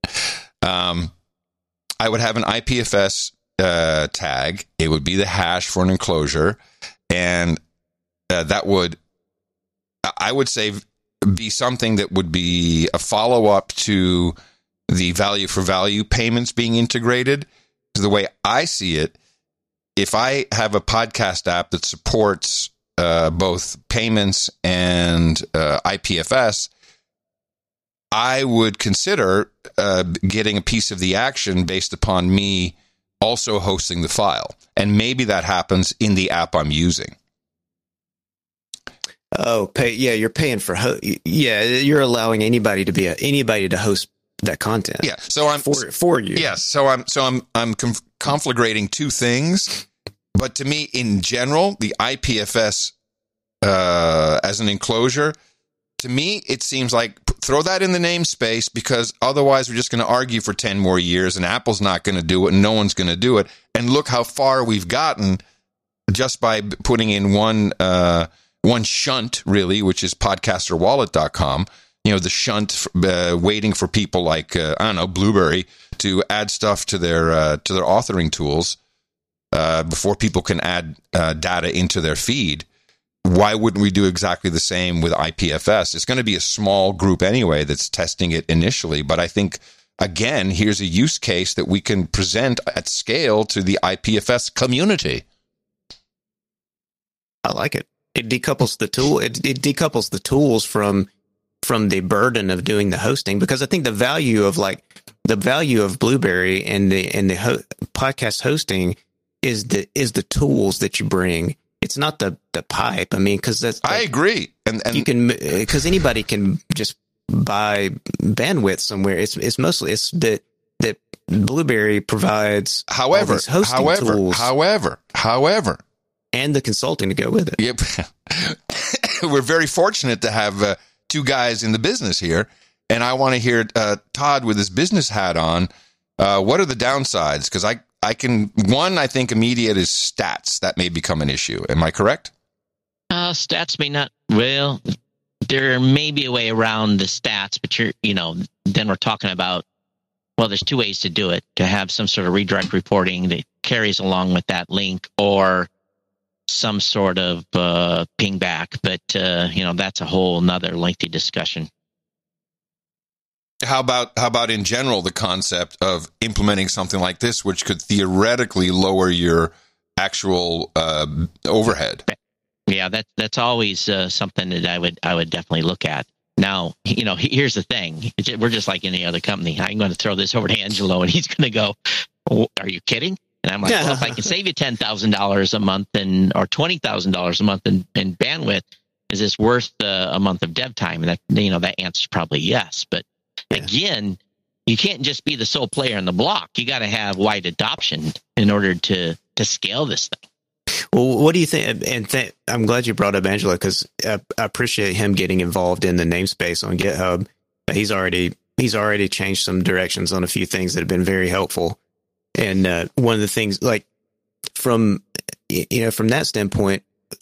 S1: I would have an IPFS tag. It would be the hash for an enclosure, and that would, I would say, be something that would be a follow-up to the value for value payments being integrated. The way I see it if I have a podcast app that supports both payments and IPFS, I would consider getting a piece of the action based upon me also hosting the file. And maybe that happens in the app I'm using.
S2: Oh, you're paying for you're allowing anybody to host that content.
S1: Yeah, so I'm
S2: for you.
S1: Yes, so I'm conflagrating two things, but to me, in general, the IPFS as an enclosure, to me, it seems like throw that in the namespace, because otherwise we're just going to argue for 10 more years, and Apple's not going to do it, and no one's going to do it. And look how far we've gotten just by putting in one shunt, really, which is podcasterwallet.com. The shunt waiting for people like, Blueberry to add stuff to their authoring tools before people can add data into their feed. Why wouldn't we do exactly the same with IPFS? It's going to be a small group anyway that's testing it initially. But I think, again, here's a use case that we can present at scale to the IPFS community.
S2: I like it. It decouples the tool. It decouples the tools from the burden of doing the hosting, because I think the value of Blueberry and the podcast hosting is the tools that you bring. It's not the pipe. I mean, because
S1: I agree, and
S2: you can, because anybody can just buy bandwidth somewhere. It's mostly that Blueberry provides.
S1: However,
S2: and the consulting to go with it.
S1: Yep, we're very fortunate to have two guys in the business here, and I want to hear Todd with his business hat on. What are the downsides? Because I think immediate is stats. That may become an issue. Am I correct?
S3: Stats may not. Well, there may be a way around the stats, but then we're talking about, well, there's two ways to do it: to have some sort of redirect reporting that carries along with that link, or some sort of ping back. But that's a whole nother lengthy discussion.
S1: How about in general the concept of implementing something like this, which could theoretically lower your actual overhead?
S3: Yeah, that's always something that I would definitely look at. Now, here's the thing: we're just like any other company. I'm going to throw this over to Angelo, and he's going to go, oh, "Are you kidding?" And I'm like, well, if I can save you $10,000 a month or $20,000 a month in bandwidth, is this worth a month of dev time? And that answer is probably yes. But again, you can't just be the sole player in the block. You got to have wide adoption in order to scale this thing.
S2: Well, what do you think? And I'm glad you brought up Angelo, because I appreciate him getting involved in the namespace on GitHub. He's already changed some directions on a few things that have been very helpful. And one of the things, like from that standpoint,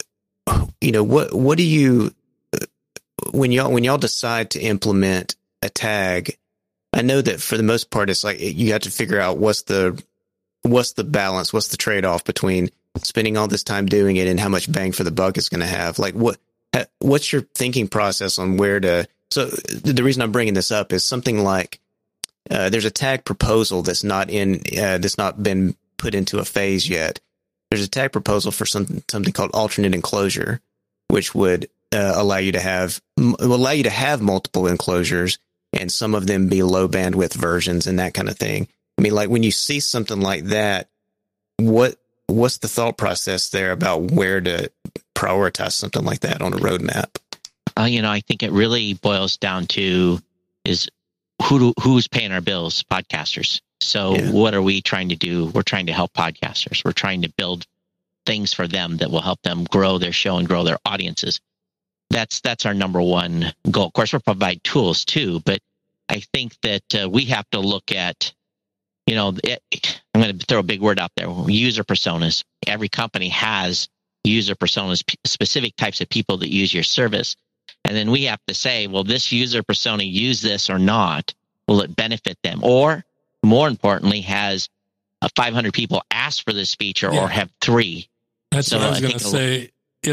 S2: what do you, when y'all decide to implement a tag? I know that for the most part, it's like you have to figure out what's the balance, what's the trade-off between spending all this time doing it and how much bang for the buck it's going to have. Like what's your thinking process on where to? So the reason I'm bringing this up is something like, there's a tag proposal that's not been put into a phase yet. There's a tag proposal for something called alternate enclosure, which would allow you to have multiple enclosures, and some of them be low bandwidth versions and that kind of thing. I mean, like when you see something like that, what's the thought process there about where to prioritize something like that on a roadmap?
S3: I think it really boils down to is who's paying our bills? Podcasters. So What are we trying to do? We're trying to help podcasters. We're trying to build things for them that will help them grow their show and grow their audiences. That's our number one goal. Of course, we'll provide tools too, but I think that we have to look at, I'm going to throw a big word out there: user personas. Every company has user personas, specific types of people that use your service. And then we have to say, will this user persona use this or not? Will it benefit them? Or more importantly, has 500 people asked for this feature or have 3?
S4: That's what I was going to say.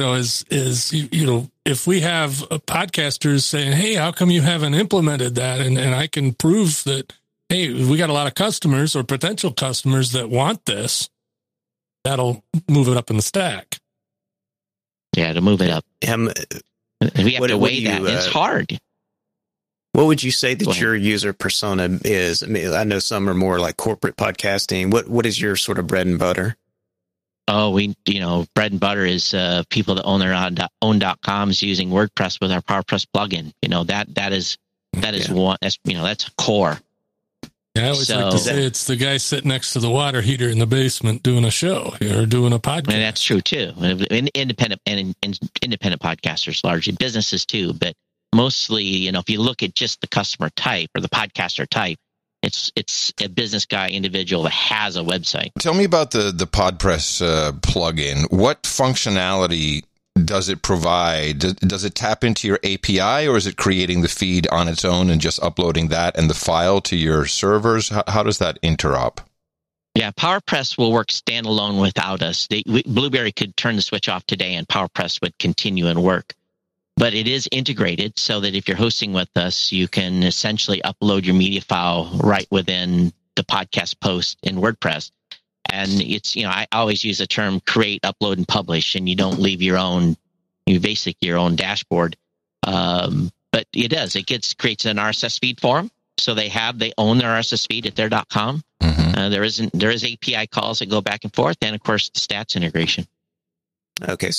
S4: If we have podcasters saying, hey, how come you haven't implemented that? And I can prove that, hey, we got a lot of customers or potential customers that want this. that'll move it up in the stack.
S3: Yeah, to move it up. We have to weigh that. It's hard.
S2: What would you say that your user persona is? I mean, I know some are more like corporate podcasting. What is your sort of bread and butter?
S3: Oh, bread and butter is people that own their own .coms using WordPress with our PowerPress plugin. That is one. That's a core.
S4: Yeah, I always like to say it's the guy sitting next to the water heater in the basement doing a show or doing a podcast.
S3: And that's true too. Independent podcasters, largely businesses too, but mostly, if you look at just the customer type or the podcaster type, it's a business guy, individual that has a website.
S1: Tell me about the PodPress plugin. What functionality does it provide? Does it tap into your API, or is it creating the feed on its own and just uploading that and the file to your servers? How does that interop?
S3: Yeah, PowerPress will work standalone without us. Blueberry could turn the switch off today and PowerPress would continue and work. But it is integrated so that if you're hosting with us, you can essentially upload your media file right within the podcast post in WordPress. And it's, I always use the term create, upload, and publish, and you don't leave your own dashboard. But it does. It creates an RSS feed for them. So they own their RSS feed at their .com.
S1: Mm-hmm.
S3: There is API calls that go back and forth, and of course the stats integration.
S2: Okay,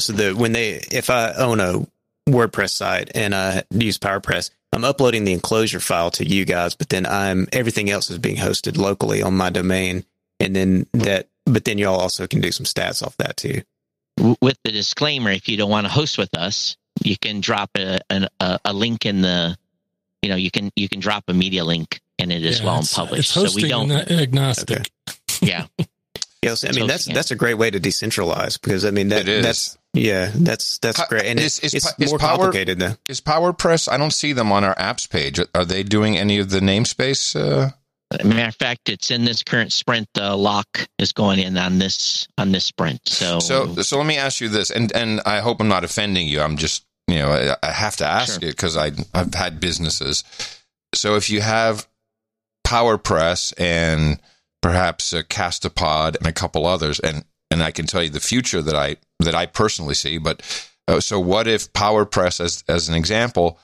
S2: if I own a WordPress site and I use PowerPress, I'm uploading the enclosure file to you guys, but then everything else is being hosted locally on my domain, and then y'all also can do some stats off that too.
S3: With the disclaimer, if you don't want to host with us, you can drop a link in the, you can drop a media link in it as well and publish.
S4: It's hosting agnostic.
S2: Okay.
S3: Yeah.
S2: Yes, I mean that's a great way to decentralize, because I mean that's great, and it's more complicated though.
S1: Is PowerPress? I don't see them on our apps page. Are they doing any of the namespace?
S3: Matter of fact, it's in this current sprint. Lock is going in on this sprint. So
S1: let me ask you this, and I hope I'm not offending you. I'm just I have to ask it because I've had businesses. So if you have PowerPress and perhaps Castapod and a couple others, and I can tell you the future that I personally see. But so what if PowerPress, as an example,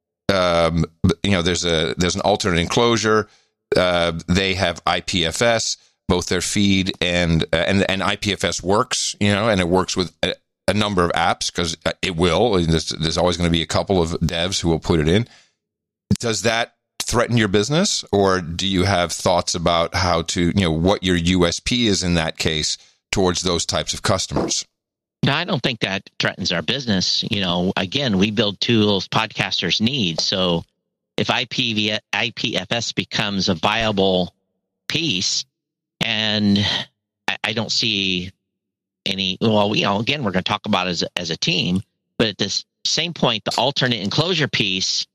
S1: there's an alternate enclosure. They have IPFS, both their feed and IPFS works, and it works with a number of apps, because it will. There's always going to be a couple of devs who will put it in. Does that threaten your business, or do you have thoughts about how to, what your USP is in that case towards those types of customers?
S3: No, I don't think that threatens our business. Again, we build tools podcasters need. So if IPFS becomes a viable piece, and I don't see any, again, we're going to talk about it as a team, but at this same point, the alternate enclosure piece,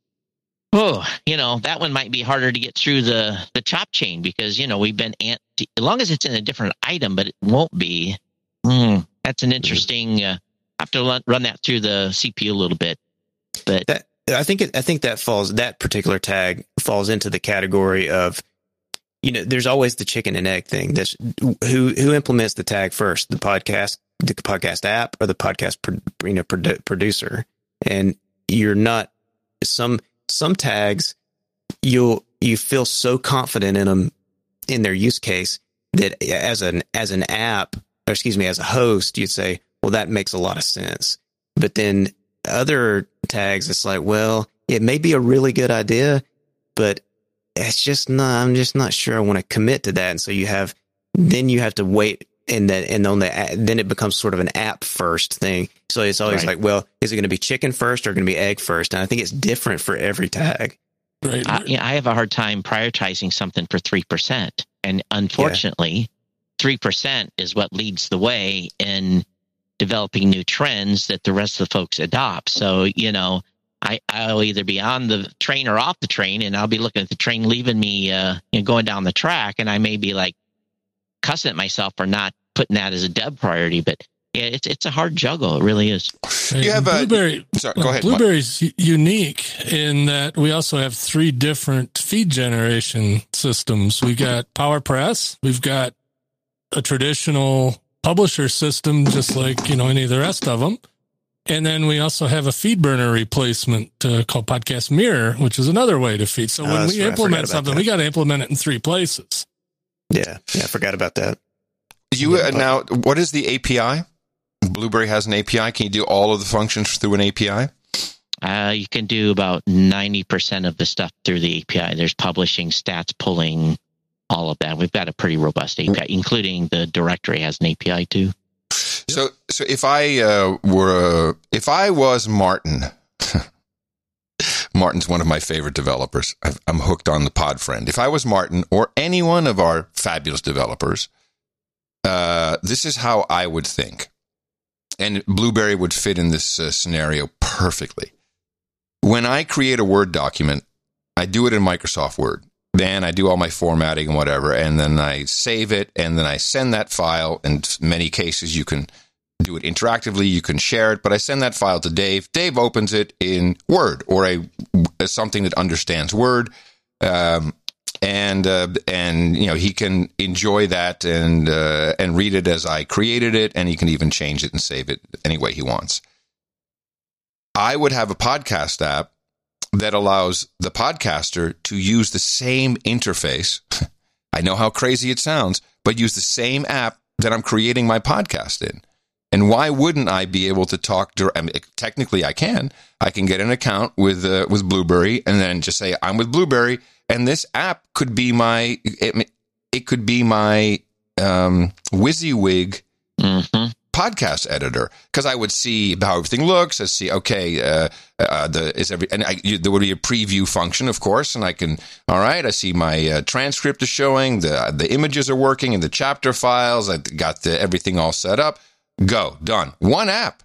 S3: that one might be harder to get through the chop chain, because, we've been, as long as it's in a different item, but it won't be, that's an interesting, I have to run that through the CPU a little bit. But
S2: I think that particular tag falls into the category of, there's always the chicken and egg thing. That's who implements the tag first, the podcast app, or the podcast producer. And you're not some tags, you feel so confident in them, in their use case, that as an app, or as a host, you'd say, well, that makes a lot of sense. But then other tags, it's like, well, it may be a really good idea, but I'm just not sure I want to commit to that. And so you have to wait, then it becomes sort of an app first thing. So it's always like, well, is it going to be chicken first or going to be egg first? And I think it's different for every tag.
S4: Right.
S3: I have a hard time prioritizing something for 3%. And unfortunately, 3% is what leads the way in developing new trends that the rest of the folks adopt. So, I'll either be on the train or off the train, and I'll be looking at the train leaving me, going down the track, and I may be like cussing at myself for not putting that as a dev priority. But yeah, it's a hard juggle. It really is.
S1: You have
S4: Blueberry.
S1: Go ahead.
S4: Blueberry's unique in that we also have 3 different feed generation systems. We got PowerPress. We've got a traditional publisher system, just like, any of the rest of them. And then we also have a FeedBurner replacement called Podcast Mirror, which is another way to feed. So when we implement something, we got to implement it in 3 places.
S2: Yeah, I forgot about that.
S1: Now, what is the API? Blueberry has an API. Can you do all of the functions through an API?
S3: You can do about 90% of the stuff through the API. There's publishing, stats, pulling, all of that. We've got a pretty robust API, including the directory has an API too.
S1: So if I was Martin, Martin's one of my favorite developers. I'm hooked on the Podfriend. If I was Martin or any one of our fabulous developers, this is how I would think. And Blueberry would fit in this scenario perfectly. When I create a Word document, I do it in Microsoft Word. Then I do all my formatting and whatever, and then I save it, and then I send that file. In many cases, you can do it interactively, you can share it, but I send that file to Dave. Dave opens it in Word or something that understands Word, and he can enjoy that and read it as I created it, and he can even change it and save it any way he wants. I would have a podcast app that allows the podcaster to use the same interface. I know how crazy it sounds, but use the same app that I'm creating my podcast in. And why wouldn't I be able to talk? Technically, I can. I can get an account with Blueberry, and then just say I'm with Blueberry, and this app could be my. It could be my WYSIWYG podcast editor, because I would see how everything looks. I see, there would be a preview function, of course, and I can. All right, I see my transcript is showing, the images are working, and the chapter files. I got everything all set up. Go, done. One app.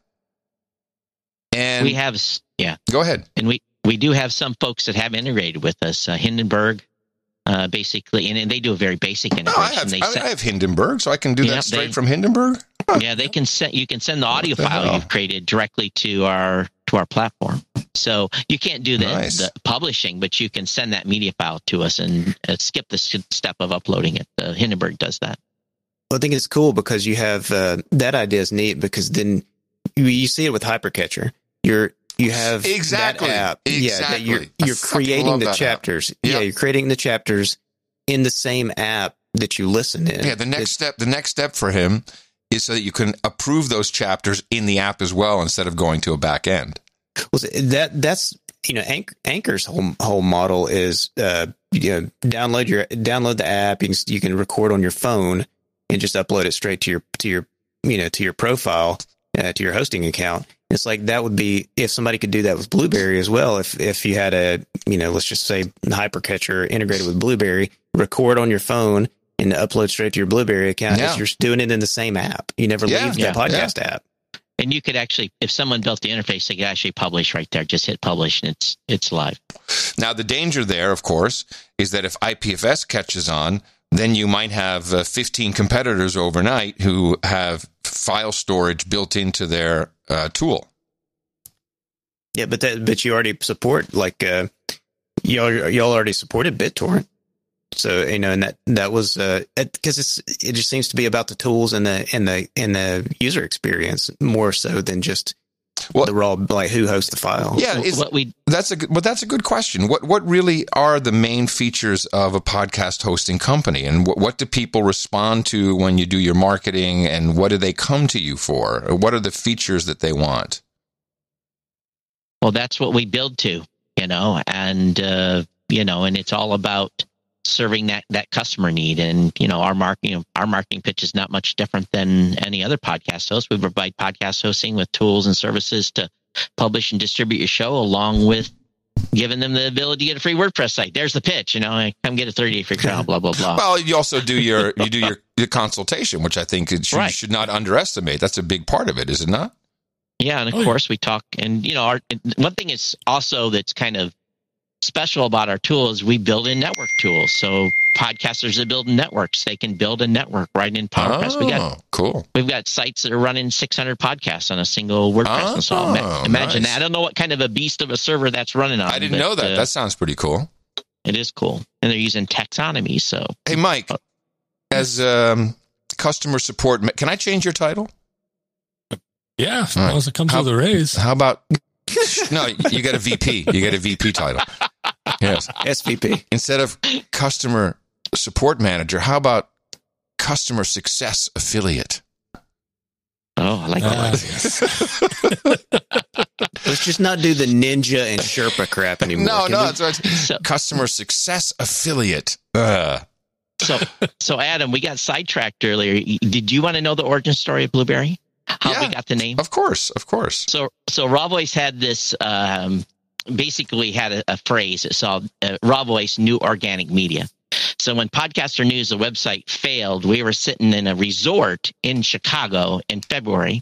S1: And
S3: we have,
S1: Go ahead.
S3: And we do have some folks that have integrated with us. Hindenburg, basically, and they do a very basic integration.
S1: I have Hindenburg, so I can do that straight from Hindenburg. Huh.
S3: Yeah, they can send. You can send the audio file you've created directly to our platform. So you can't do the publishing, but you can send that media file to us and skip the step of uploading it. Hindenburg does that.
S2: Well, I think it's cool because you have that idea is neat, because then you see it with Hypercatcher. You have
S1: exactly
S2: that app.
S1: Exactly.
S2: Yeah, you're creating the chapters. Yeah, you're creating the chapters in the same app that you listen in.
S1: Yeah, the next step for him is so that you can approve those chapters in the app as well, instead of going to a back end.
S2: Well, that's Anchor's whole model is download the app. You can record on your phone and just upload it straight to your profile, to your hosting account. It's like that would be, if somebody could do that with Blueberry as well. If you had let's just say Hypercatcher integrated with Blueberry, record on your phone and upload straight to your Blueberry account. Yeah. You're doing it in the same app. You never leave the podcast app.
S3: And you could actually, if someone built the interface, they could actually publish right there. Just hit publish, and it's live.
S1: Now, the danger there, of course, is that if IPFS catches on, then you might have 15 competitors overnight who have file storage built into their tool.
S2: Yeah, but you already support, y'all already supported BitTorrent. So, and that was because it just seems to be about the tools and the user experience more so than just the raw, who hosts the file.
S1: Yeah, that's a good question. What really are the main features of a podcast hosting company, and what do people respond to when you do your marketing, and what do they come to you for? What are the features that they want?
S3: Well, that's what we build to, and it's all about serving that customer need. And our marketing pitch is not much different than any other podcast host. We provide podcast hosting with tools and services to publish and distribute your show, along with giving them the ability to get a free WordPress site. There's the pitch. Come get a 30-day free trial, blah blah blah.
S1: Well, you also do your consultation, which I think you should not underestimate. That's a big part of it, is it not?
S3: Yeah, and of course we talk, and one thing is also that's kind of special about our tool is we build in network tools. So podcasters that build networks, they can build a network right in PowerPress.
S1: Cool.
S3: We've got sites that are running 600 podcasts on a single WordPress install. Imagine that. I don't know what kind of a beast of a server that's running on.
S1: I didn't know that. That sounds pretty cool.
S3: It is cool. And they're using taxonomy. So,
S1: hey, Mike, as customer support. Can I change your title?
S4: Yeah, as long as it comes with a raise.
S1: How about? No, you got a VP. You get a VP title. Yes,
S2: SVP.
S1: Instead of customer support manager, how about customer success affiliate?
S3: Oh, I like that.
S2: Let's just not do the ninja and Sherpa crap anymore.
S1: No,
S2: Can we-
S1: that's right.
S3: So-
S1: Customer success affiliate.
S3: So Adam, we got sidetracked earlier. Did you want to know the origin story of Blueberry? How
S1: Yeah.
S3: we got the name?
S1: Of course.
S3: So Raw Voice had this, basically had a phrase. It's called Raw Voice New Organic Media. So when Podcaster News, the website, failed, we were sitting in a resort in Chicago in February.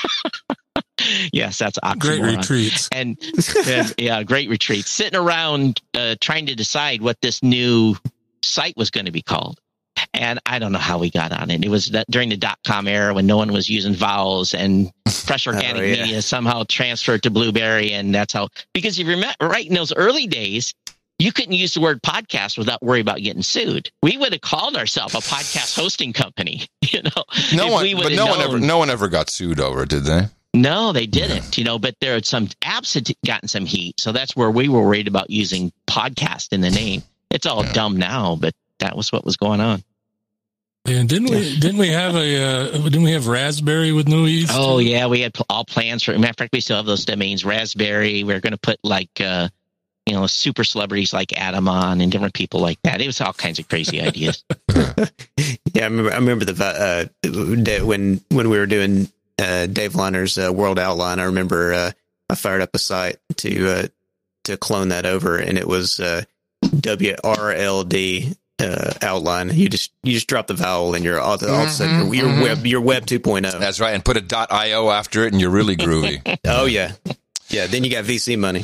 S3: Yes, that's oxymoron.
S4: Great retreats.
S3: And yeah, great retreats. Sitting around trying to decide what this new site was going to be called. And I don't know how we got on it. It was during the .com era when no one was using vowels, and Fresh Organic Media somehow transferred to Blueberry. And that's how, because you remember, right in those early days, you couldn't use the word podcast without worry about getting sued. We would have called ourselves a podcast hosting company, you know.
S1: No one ever got sued over it, did they?
S3: No, they didn't, you know, but there are some apps had gotten some heat. So that's where we were worried about using podcast in the name. It's all dumb now, but that was what was going on.
S4: And didn't we have Raspberry with no E's?
S3: Oh yeah, we had all plans for. Matter of fact, we still have those domains. Raspberry. We're going to put like super celebrities like Adam on and different people like that. It was all kinds of crazy ideas.
S2: Yeah, I remember when we were doing Dave Liner's World Outline. I remember I fired up a site to clone that over, and it was WRLD. Outline. You just drop the vowel and you're all of a sudden you're web 2.0.
S1: That's right, and put a .io after it, and you're really groovy.
S2: Oh yeah. Then you got VC money.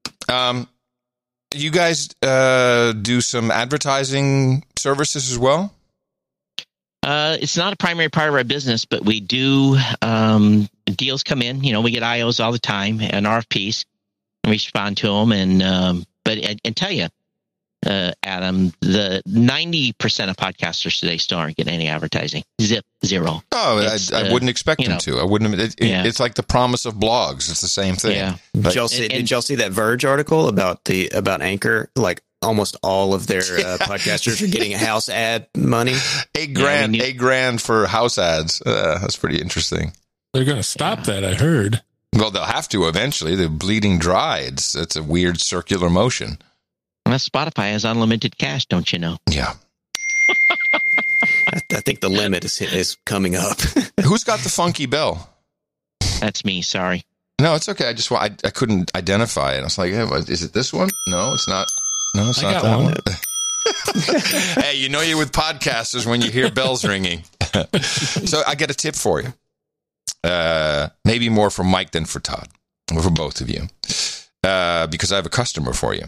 S1: You guys do some advertising services as well?
S3: It's not a primary part of our business, but we do. Deals come in. You know, we get IOs all the time and RFPs, and we respond to them. And and tell you. Adam, the 90% of podcasters today still aren't getting any advertising. Zero.
S1: Oh, I wouldn't expect them to. I wouldn't. It's like the promise of blogs. It's the same thing.
S3: Yeah.
S1: But,
S2: Did y'all see that Verge article about Anchor? Like almost all of their podcasters are getting house ad money. $8,000 for house ads. That's pretty interesting.
S4: They're going to stop that, I heard.
S1: Well, they'll have to eventually. They're bleeding dry. It's a weird circular motion.
S3: Well, Spotify has unlimited cash, don't you know?
S1: Yeah.
S2: I think the limit is coming up.
S1: Who's got the funky bell?
S3: That's me. Sorry.
S1: No, it's okay. I couldn't identify it. I was like, hey, is it this one? No, it's not. No, it's not that one. Hey, you know you're with podcasters when you hear bells ringing. So I get a tip for you. Maybe more for Mike than for Todd, or for both of you, because I have a customer for you.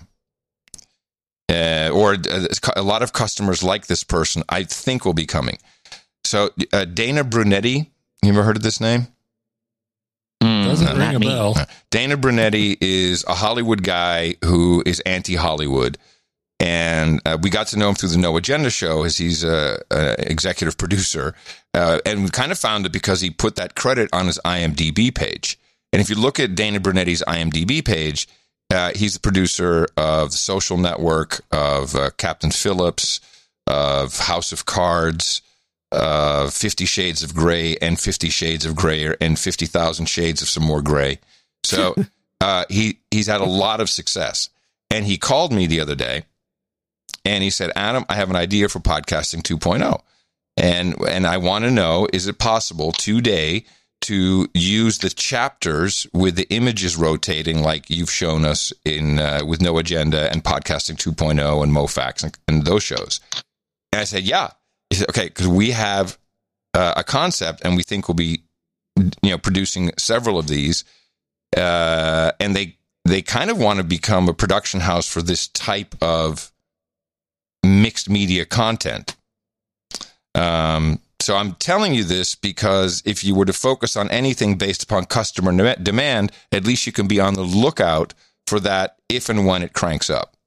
S1: Or a lot of customers like this person, I think, will be coming. So Dana Brunetti, you ever heard of this name?
S4: Doesn't ring a bell.
S1: Dana Brunetti is a Hollywood guy who is anti-Hollywood. And we got to know him through the No Agenda show, as he's an executive producer. And we kind of found it because he put that credit on his IMDb page. And if you look at Dana Brunetti's IMDb page, he's the producer of The Social Network, of Captain Phillips, of House of Cards, 50 Shades of Grey, and 50 Shades of Grey, and 50,000 Shades of some more gray. So he's had a lot of success. And he called me the other day, and he said, Adam, I have an idea for Podcasting 2.0. And I want to know, is it possible today to use the chapters with the images rotating like you've shown us in with No Agenda and Podcasting 2.0 and MoFax and those shows? And I said, yeah. He said, okay, because we have a concept and we think we'll be producing several of these. And they kind of want to become a production house for this type of mixed media content. So I'm telling you this because if you were to focus on anything based upon customer demand, at least you can be on the lookout for that if and when it cranks up.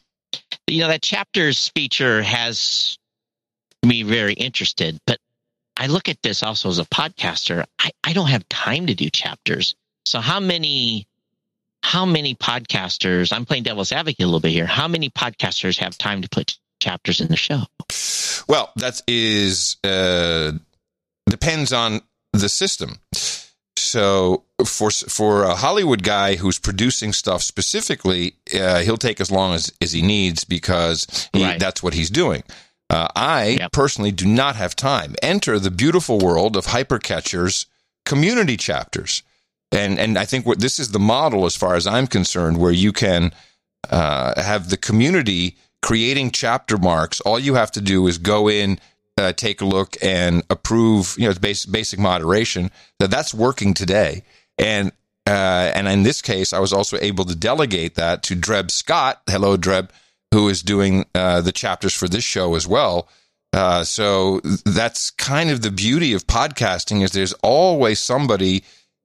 S3: That chapters feature has me very interested, but I look at this also as a podcaster. I don't have time to do chapters. So how many podcasters, I'm playing devil's advocate a little bit here, how many podcasters have time to put chapters in the show?
S1: Well, that is depends on the system. So for a Hollywood guy who's producing stuff specifically, he'll take as long as he needs because that's what he's doing. I personally do not have time. Enter the beautiful world of Hypercatcher's community chapters. And I think this is the model, as far as I'm concerned, where you can have the community creating chapter marks. All you have to do is go in, take a look, and approve. It's basic moderation. That's working today. And in this case, I was also able to delegate that to Dreb Scott. Hello, Dreb, who is doing the chapters for this show as well. So that's kind of the beauty of podcasting, is there's always somebody.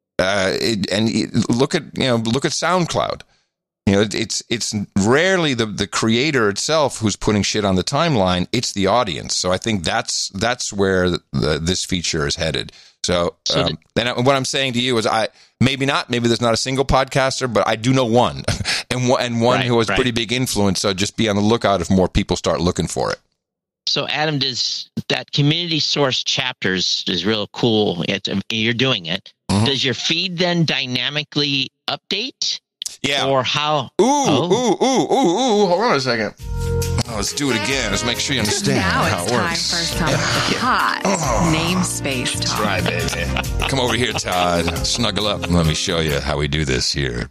S1: Look at SoundCloud. It's rarely the creator itself who's putting shit on the timeline. It's the audience. So I think that's where this feature is headed. So then what I'm saying to you is, maybe there's not a single podcaster, but I do know one, and one who has pretty big influence. So just be on the lookout if more people start looking for it.
S3: So, Adam, does that community source chapters is real cool. You're doing it. Mm-hmm. Does your feed then dynamically update?
S1: Yeah.
S3: Or how?
S1: Ooh. Hold on a second. Let's do it again. Let's make sure you understand how it works.
S5: Now it's time for some hot namespace talk.
S1: That's right, baby. Come over here, Todd. Snuggle up and let me show you how we do this here.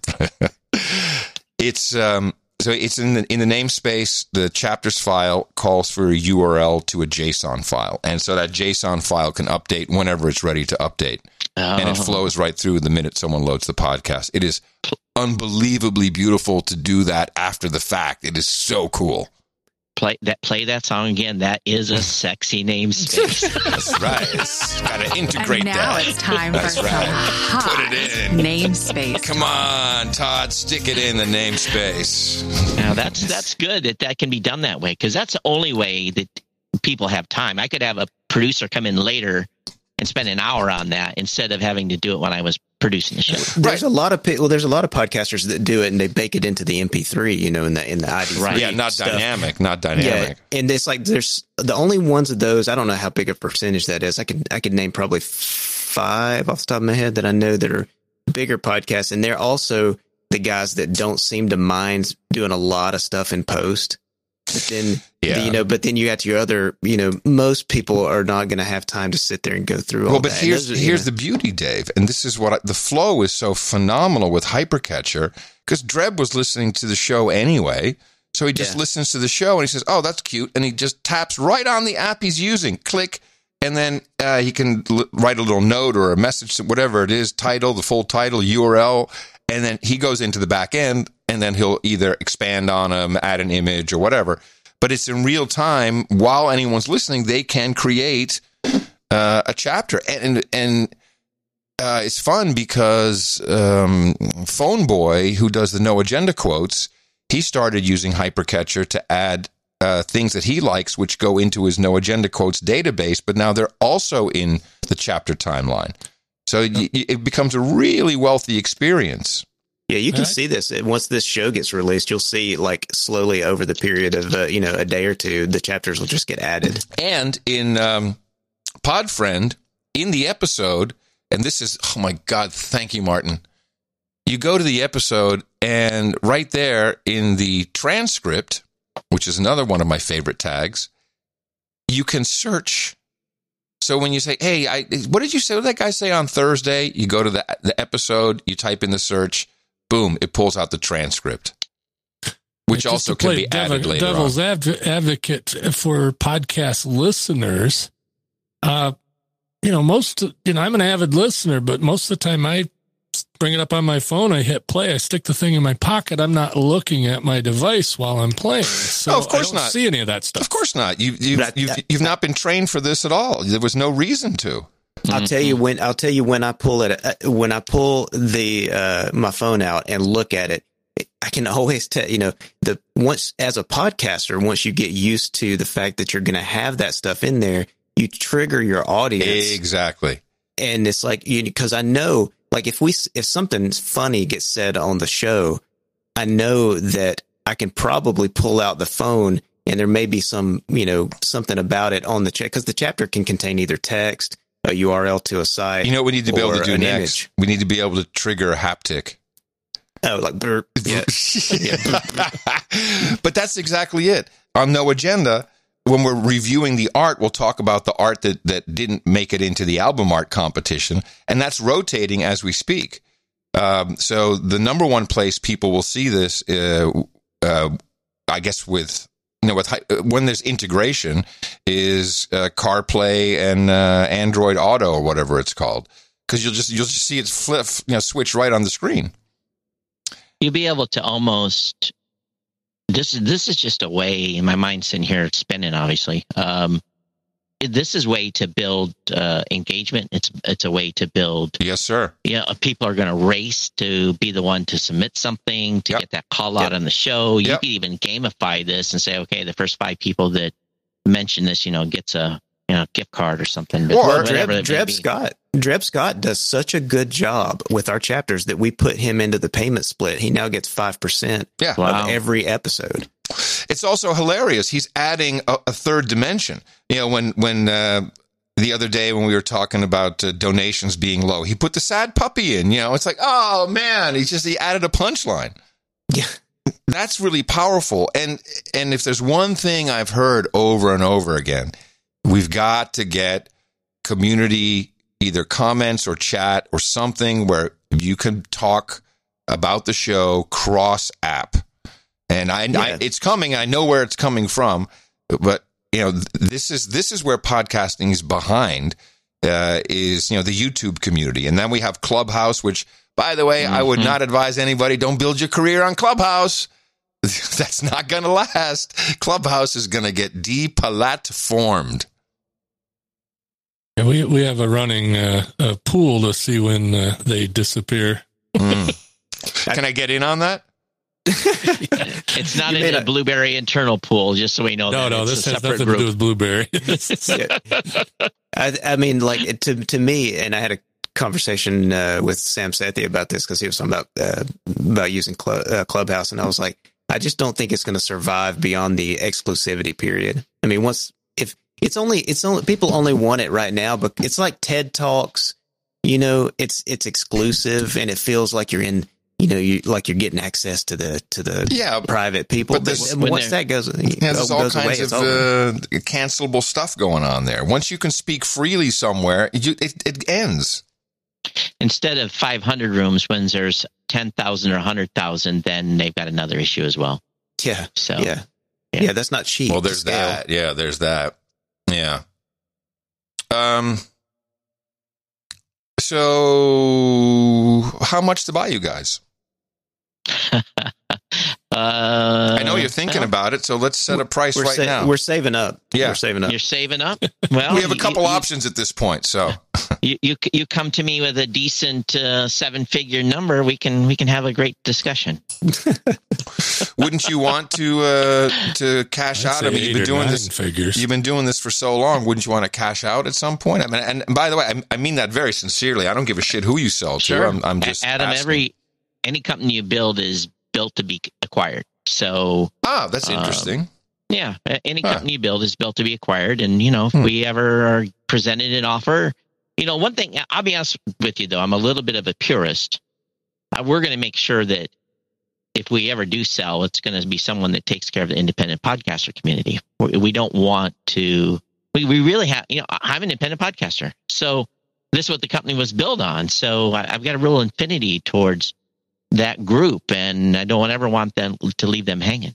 S1: So it's in the namespace. The chapters file calls for a URL to a JSON file, and so that JSON file can update whenever it's ready to update, and it flows right through the minute someone loads the podcast. It is unbelievably beautiful to do that after the fact. It is so cool.
S3: Play that song again. That is a sexy namespace.
S1: That's right. It's got to integrate
S5: and now
S1: that.
S5: It's time for some hot
S1: Put it in.
S5: namespace.
S1: Come on, Todd, stick it in the namespace.
S3: Now that's good that can be done that way, because that's the only way that people have time. I could have a producer come in later and spend an hour on that instead of having to do it when I was producing the show.
S2: There's a lot of there's a lot of podcasters that do it and they bake it into the MP3, in the ID3.
S3: Right.
S1: Yeah, not
S2: stuff.
S1: dynamic.
S2: Yeah, and it's like there's the only ones of those. I don't know how big a percentage that is. I could name probably 5 off the top of my head that I know that are bigger podcasts, and they're also the guys that don't seem to mind doing a lot of stuff in post. But then, but then you got your other, most people are not going to have time to sit there and go through all that.
S1: Well, but here's the beauty, Dave, and this is what the flow is so phenomenal with Hypercatcher, because Dreb was listening to the show anyway, so he just listens to the show and he says, "Oh, that's cute," and he just taps right on the app he's using, click, and then he can write a little note or a message, whatever it is, title, the full title, URL, and then he goes into the back end. And then he'll either expand on them, add an image or whatever. But it's in real time. While anyone's listening, they can create a chapter. And it's fun because Phone Boy, who does the No Agenda quotes, he started using Hypercatcher to add things that he likes, which go into his No Agenda quotes database. But now they're also in the chapter timeline. So it becomes a really wealthy experience.
S2: Yeah, you can see this. Once this show gets released, you'll see like slowly over the period of, a day or two, the chapters will just get added.
S1: And in Podfriend, in the episode, and this is, oh my God, thank you, Martin. You go to the episode and right there in the transcript, which is another one of my favorite tags, you can search. So when you say, hey, what did you say? What did that guy say on Thursday? You go to the episode, you type in the search, boom, it pulls out the transcript, which also can be added later on.
S4: Devil's advocate for podcast listeners. I'm an avid listener, but most of the time I bring it up on my phone, I hit play, I stick the thing in my pocket. I'm not looking at my device while I'm playing. So
S1: of course
S4: I don't see any of that stuff.
S1: Of course not. You've not been trained for this at all. There was no reason to.
S2: I'll tell you when I pull it, my phone out and look at it, I can always tell, once as a podcaster, once you get used to the fact that you're going to have that stuff in there, you trigger your audience.
S1: Exactly.
S2: And it's like, because I know, like if something funny gets said on the show, I know that I can probably pull out the phone and there may be some, something about it on the chat, because the chapter can contain either text, a URL to a site.
S1: You know what we need to be able to do next?
S2: Image.
S1: We need to be able to trigger a haptic.
S2: Oh, like burp. Yeah.
S1: But that's exactly it. On No Agenda, when we're reviewing the art, we'll talk about the art that didn't make it into the album art competition, and that's rotating as we speak. So the number one place people will see this, I guess, when there's integration, is CarPlay and Android Auto or whatever it's called, because you'll just see it switch right on the screen.
S3: You'll be able to almost. This is just a way. My mind's sitting here spinning. Obviously, this is a way to build engagement. It's a way to build.
S1: Yes, sir.
S3: Yeah, people are going to race to be the one to submit something to get that call out on the show. You could even gamify this and say, okay, the first 5 people that mention this, gets a gift card or something. But
S2: or Dreb Scott does such a good job with our chapters that we put him into the payment split. He now gets 5% of every episode.
S1: It's also hilarious. He's adding a third dimension. When the other day when we were talking about donations being low, he put the sad puppy in. It's like, oh man, he added a punchline.
S2: Yeah,
S1: that's really powerful. And if there's one thing I've heard over and over again, we've got to get community either comments or chat or something where you can talk about the show cross app. And it's coming. I know where it's coming from, but this is where podcasting is behind. Is the YouTube community, and then we have Clubhouse, which, by the way, I would not advise anybody. Don't build your career on Clubhouse. That's not going to last. Clubhouse is going to get deplatformed.
S4: Yeah, we have a running pool to see when they disappear.
S1: Can I get in on that?
S3: It's not in a Blueberry internal pool, just so we know.
S4: No, this has nothing to do with Blueberry.
S2: I mean, like to me, and I had a conversation with Sam Sethi about this because he was talking about using Clubhouse, and I was like, I just don't think it's going to survive beyond the exclusivity period. I mean, if it's only people only want it right now, but it's like TED Talks. It's exclusive, and it feels like you're in. You're getting access to the private people. But once that goes,
S1: there's all kinds of cancelable stuff going on there. Once you can speak freely somewhere, it ends.
S3: Instead of 500 rooms, when there's 10,000 or 100,000, then they've got another issue as well.
S2: Yeah.
S3: So
S2: yeah, that's not cheap.
S1: Well, there's that. Yeah, there's that. Yeah. So, how much to buy you guys? I know you're thinking about it, so let's set a price now.
S2: We're saving up.
S1: Yeah.
S2: We're saving up.
S3: You're saving up? Well,
S1: we have a couple options at this point, so.
S3: You come to me with a decent 7-figure number, we can have a great discussion.
S1: Wouldn't you want to cash out? I mean, you've been doing this. You've been doing this for so long. Wouldn't you want to cash out at some point? I mean, and by the way, I mean that very sincerely. I don't give a shit who you sell to.
S3: Sure.
S1: I'm just
S3: Adam.
S1: asking.
S3: Any company you build is built to be acquired. So
S1: that's interesting.
S3: Yeah, any company you build is built to be acquired, and if we ever are presented an offer. One thing, I'll be honest with you, though, I'm a little bit of a purist. We're going to make sure that if we ever do sell, it's going to be someone that takes care of the independent podcaster community. We don't want to, we really have, I'm an independent podcaster. So this is what the company was built on. So I've got a real affinity towards that group, and I don't ever want them to leave them hanging.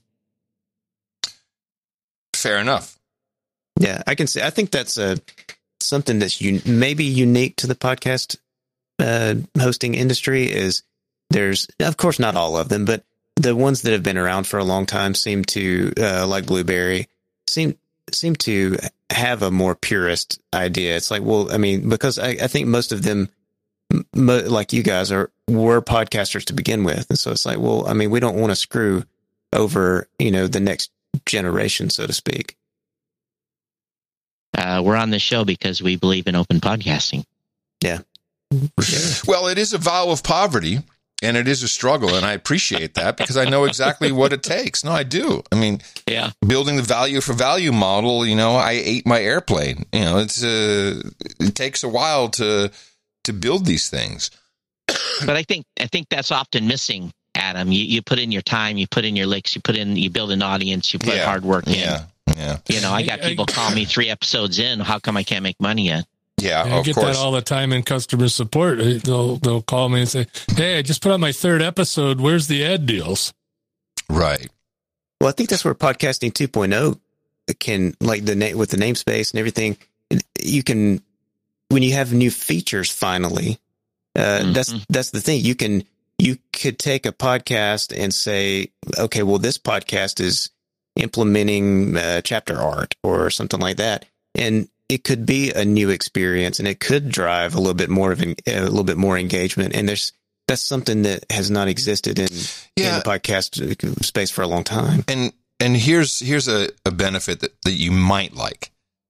S1: Fair enough.
S2: Yeah, I can see. I think that's something that's maybe unique to the podcast hosting industry. Is there's, of course, not all of them, but the ones that have been around for a long time seem to, like Blueberry, seem to have a more purist idea. It's like, well, I mean, because I think most of them, like you guys, were podcasters to begin with, and so it's like, well, I mean, we don't want to screw over, the next generation, so to speak.
S3: we're on this show because we believe in open podcasting.
S2: Yeah.
S1: Well, it is a vow of poverty, and it is a struggle, and I appreciate that because I know exactly what it takes. No, I do. I mean, building the value for value model, I ate my airplane. It takes a while to build these things.
S3: But I think that's often missing, Adam. You put in your time, you put in your licks, you build an audience, you put hard work in.
S1: Yeah.
S3: I got people call me 3 episodes in. How come I can't make money yet?
S1: Yeah,
S4: I get that all the time in customer support. They'll call me and say, "Hey, I just put out my 3rd episode. Where's the ad deals?"
S1: Right.
S2: Well, I think that's where podcasting 2.0 can, like with the namespace and everything, you can, when you have new features finally, that's the thing. You could take a podcast and say, okay, well, this podcast is implementing chapter art or something like that, and it could be a new experience, and it could drive a little bit more engagement. And that's something that has not existed in the podcast space for a long time.
S1: And here's a benefit that you might like.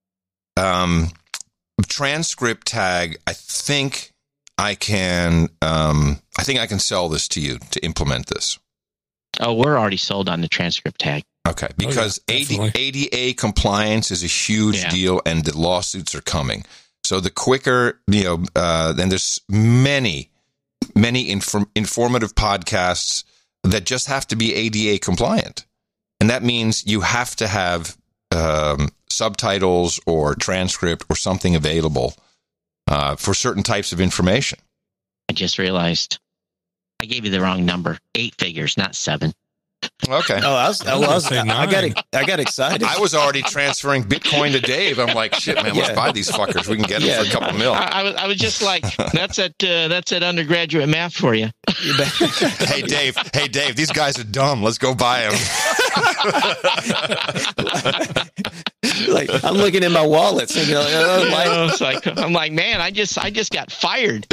S1: Transcript tag. I think I can sell this to you to implement this.
S3: Oh, we're already sold on the transcript tag.
S1: Okay, because ADA compliance is a huge deal, and the lawsuits are coming. So the quicker, then there's many informative podcasts that just have to be ADA compliant, and that means you have to have subtitles or transcript or something available for certain types of information.
S3: I just realized I gave you the wrong number. 8 figures, not 7.
S1: Okay.
S2: Oh, I got excited.
S1: I was already transferring Bitcoin to Dave. I'm like, shit, man, let's buy these fuckers. We can get them for a couple mil.
S3: I was just like, that's that undergraduate math for you.
S1: Hey, Dave, these guys are dumb. Let's go buy them.
S2: Like, I'm looking in my wallet. So
S3: I'm like, man, I just got fired.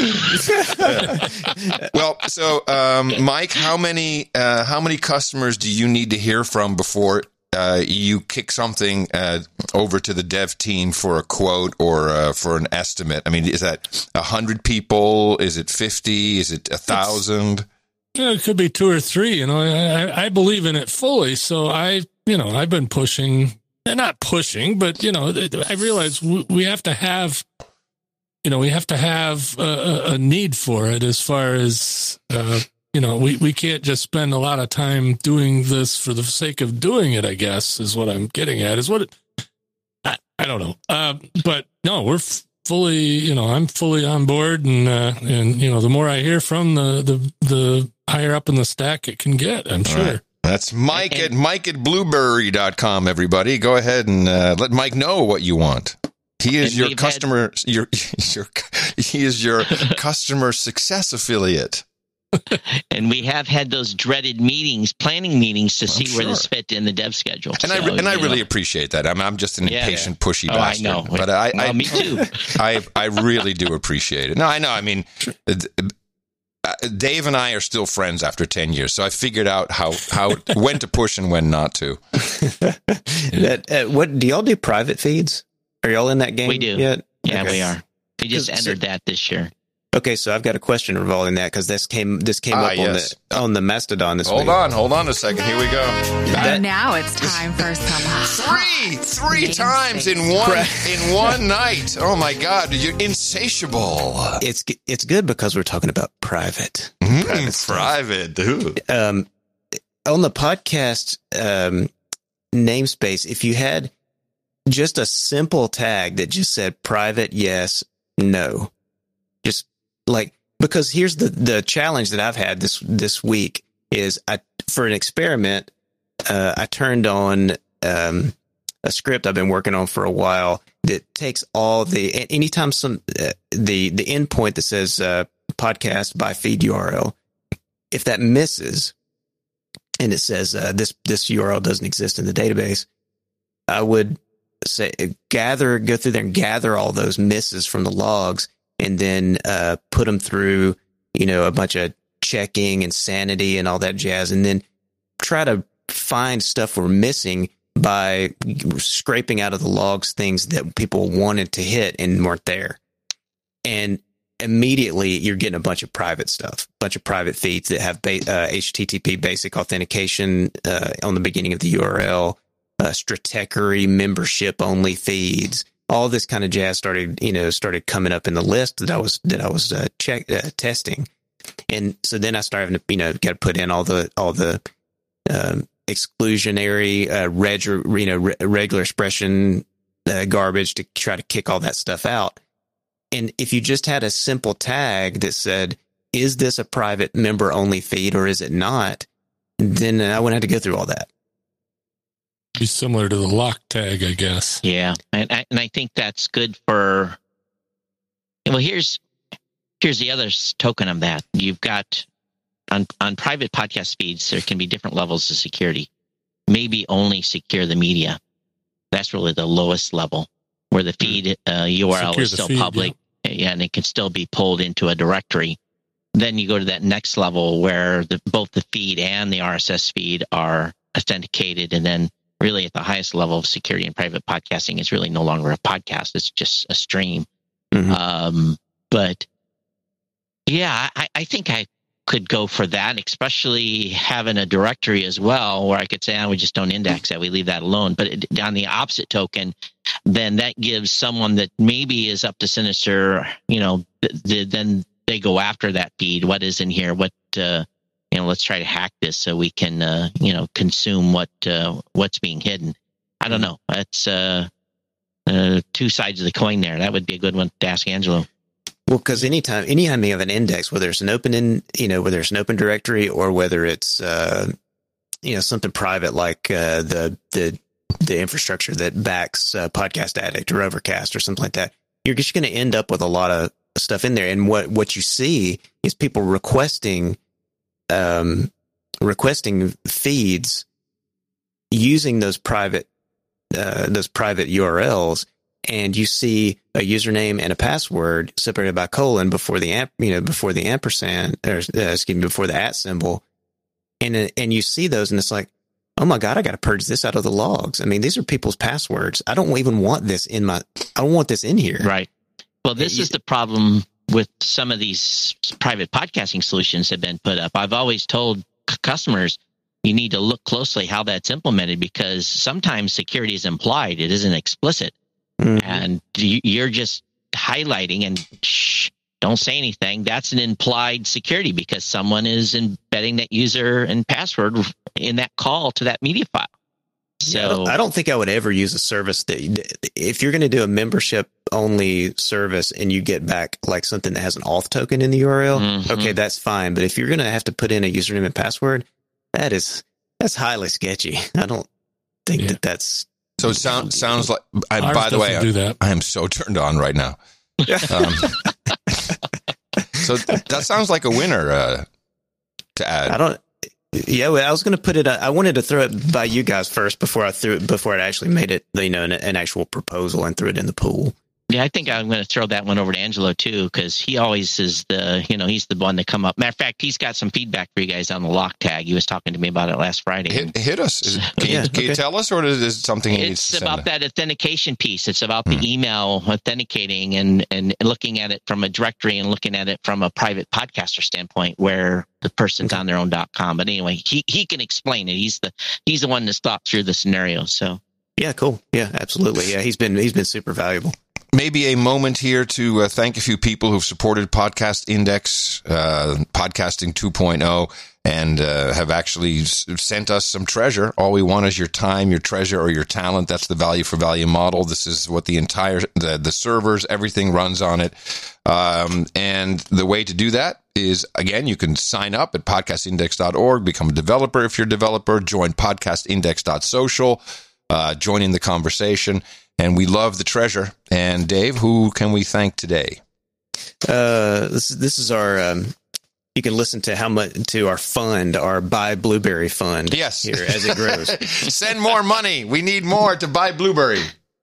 S1: Well, so Mike, how many customers do you need to hear from before you kick something over to the dev team for a quote or for an estimate? I mean, is that 100 people? Is it 50? Is it 1,000?
S4: It could be 2 or 3. I believe in it fully. So I've been pushing. Not pushing, but I realize we have to have, a need for it as far as, we can't just spend a lot of time doing this for the sake of doing it, I guess, is what I'm getting at. I don't know. But no, we're fully, I'm fully on board, and the more I hear from the higher up in the stack it can get, I'm sure.
S1: Right. That's Mike at blueberry.com, everybody. Go ahead and let Mike know what you want. He is your customer. He is your customer success affiliate.
S3: And we have had those dreaded planning meetings to see where this fit in the dev schedule.
S1: And I really appreciate that. I'm just an impatient, pushy bastard.
S3: I know.
S1: But
S3: me too.
S1: I really do appreciate it. No, I know. I mean, Dave and I are still friends after 10 years, so I figured out when to push and when not to.
S2: What do y'all do? Private feeds? Are y'all in that game?
S3: We do.
S2: Yet?
S3: Yeah,
S2: okay.
S3: We are. We just entered that this year.
S2: Okay, so I've got a question revolving that because this came up on the Mastodon this week.
S1: Hold on a second. Here we go.
S5: And now it's time for some
S1: three times in one night. Oh my God, you're insatiable.
S2: It's good because we're talking about private.
S1: Private, dude.
S2: On the podcast namespace, if you had just a simple tag that just said private, yes, no, just like, because here's the challenge that I've had this week is for an experiment, I turned on a script I've been working on for a while that takes all anytime the endpoint that says podcast by feed URL, if that misses and it says this URL doesn't exist in the database, I would say go through there and gather all those misses from the logs and then put them through, a bunch of checking and sanity and all that jazz, and then try to find stuff we're missing by scraping out of the logs things that people wanted to hit and weren't there. And immediately you're getting a bunch of private stuff, a bunch of private feeds that have HTTP basic authentication on the beginning of the URL, Stratechery membership only feeds. All this kind of jazz started coming up in the list that I was testing. And so then I started having to, got to put in all the exclusionary, regular expression garbage to try to kick all that stuff out. And if you just had a simple tag that said, is this a private member only feed or is it not? Then I wouldn't have to go through all that.
S4: Be similar to the lock tag, I guess.
S3: Yeah. And I think that's good for, well, here's the other token of that. You've got on private podcast feeds, there can be different levels of security. Maybe only secure the media. That's really the lowest level where the feed URL secure is still public. Yeah, and it can still be pulled into a directory. Then you go to that next level where both the feed and the RSS feed are authenticated. And then really at the highest level of security in private podcasting, it's really no longer a podcast. It's just a stream. Mm-hmm. But yeah, I think I could go for that, especially having a directory as well, where I could say, we just don't index that. We leave that alone. But on the opposite token, then that gives someone that maybe is up to Sinister, then they go after that feed. What is in here? What, let's try to hack this so we can, consume what's being hidden. I don't know. That's two sides of the coin there. That would be a good one to ask Angelo.
S2: Well, because anytime you have an index, whether it's an open whether it's an open directory or whether it's something private like the infrastructure that backs Podcast Addict or Overcast or something like that, you're just going to end up with a lot of stuff in there. And what you see is people requesting feeds using those private URLs. And you see a username and a password separated by colon before the ampersand, or before the @ symbol, and you see those, and it's like, oh my God, I got to purge this out of the logs. I mean, these are people's passwords. I don't even want this I don't want this in here.
S3: Right. Well, this is the problem with some of these private podcasting solutions that have been put up. I've always told customers, you need to look closely how that's implemented, because sometimes security is implied. It isn't explicit. Mm-hmm. And you're just highlighting and don't say anything. That's an implied security because someone is embedding that user and password in that call to that media file. So
S2: I don't think I would ever use a service that, if you're going to do a membership only service and you get back like something that has an auth token in the URL, mm-hmm. Okay, that's fine. But if you're going to have to put in a username and password, that's highly sketchy. I don't think that's.
S1: So it sounds like, by the way, I am so turned on right now. So that sounds like a winner to add.
S2: I was going to put it, I wanted to throw it by you guys first before it actually made it, an actual proposal and threw it in the pool.
S3: Yeah, I think I'm going to throw that one over to Angelo too, because he always is he's the one to come up. Matter of fact, he's got some feedback for you guys on the lock tag. He was talking to me about it last Friday.
S1: Hit us. Can you tell us, or is it something he needs to send?
S3: It's about that authentication piece. It's about the email authenticating and looking at it from a directory and looking at it from a private podcaster standpoint where the person's on their own.com. But anyway, he can explain it. He's the one that's thought through the scenario. So
S2: yeah, cool. Yeah, absolutely. Yeah, he's been super valuable.
S1: Maybe a moment here to thank a few people who've supported Podcast Index, Podcasting 2.0, and have actually sent us some treasure. All we want is your time, your treasure, or your talent. That's the value for value model. This is what the servers, everything runs on it. And the way to do that is, again, you can sign up at podcastindex.org, become a developer if you're a developer, join podcastindex.social, join in the conversation. And we love the treasure. And Dave, who can we thank today?
S2: This is our. You can listen to our fund, our Buy Blueberry fund.
S1: Yes,
S2: here as it grows.
S1: Send more money. We need more to buy Blueberry.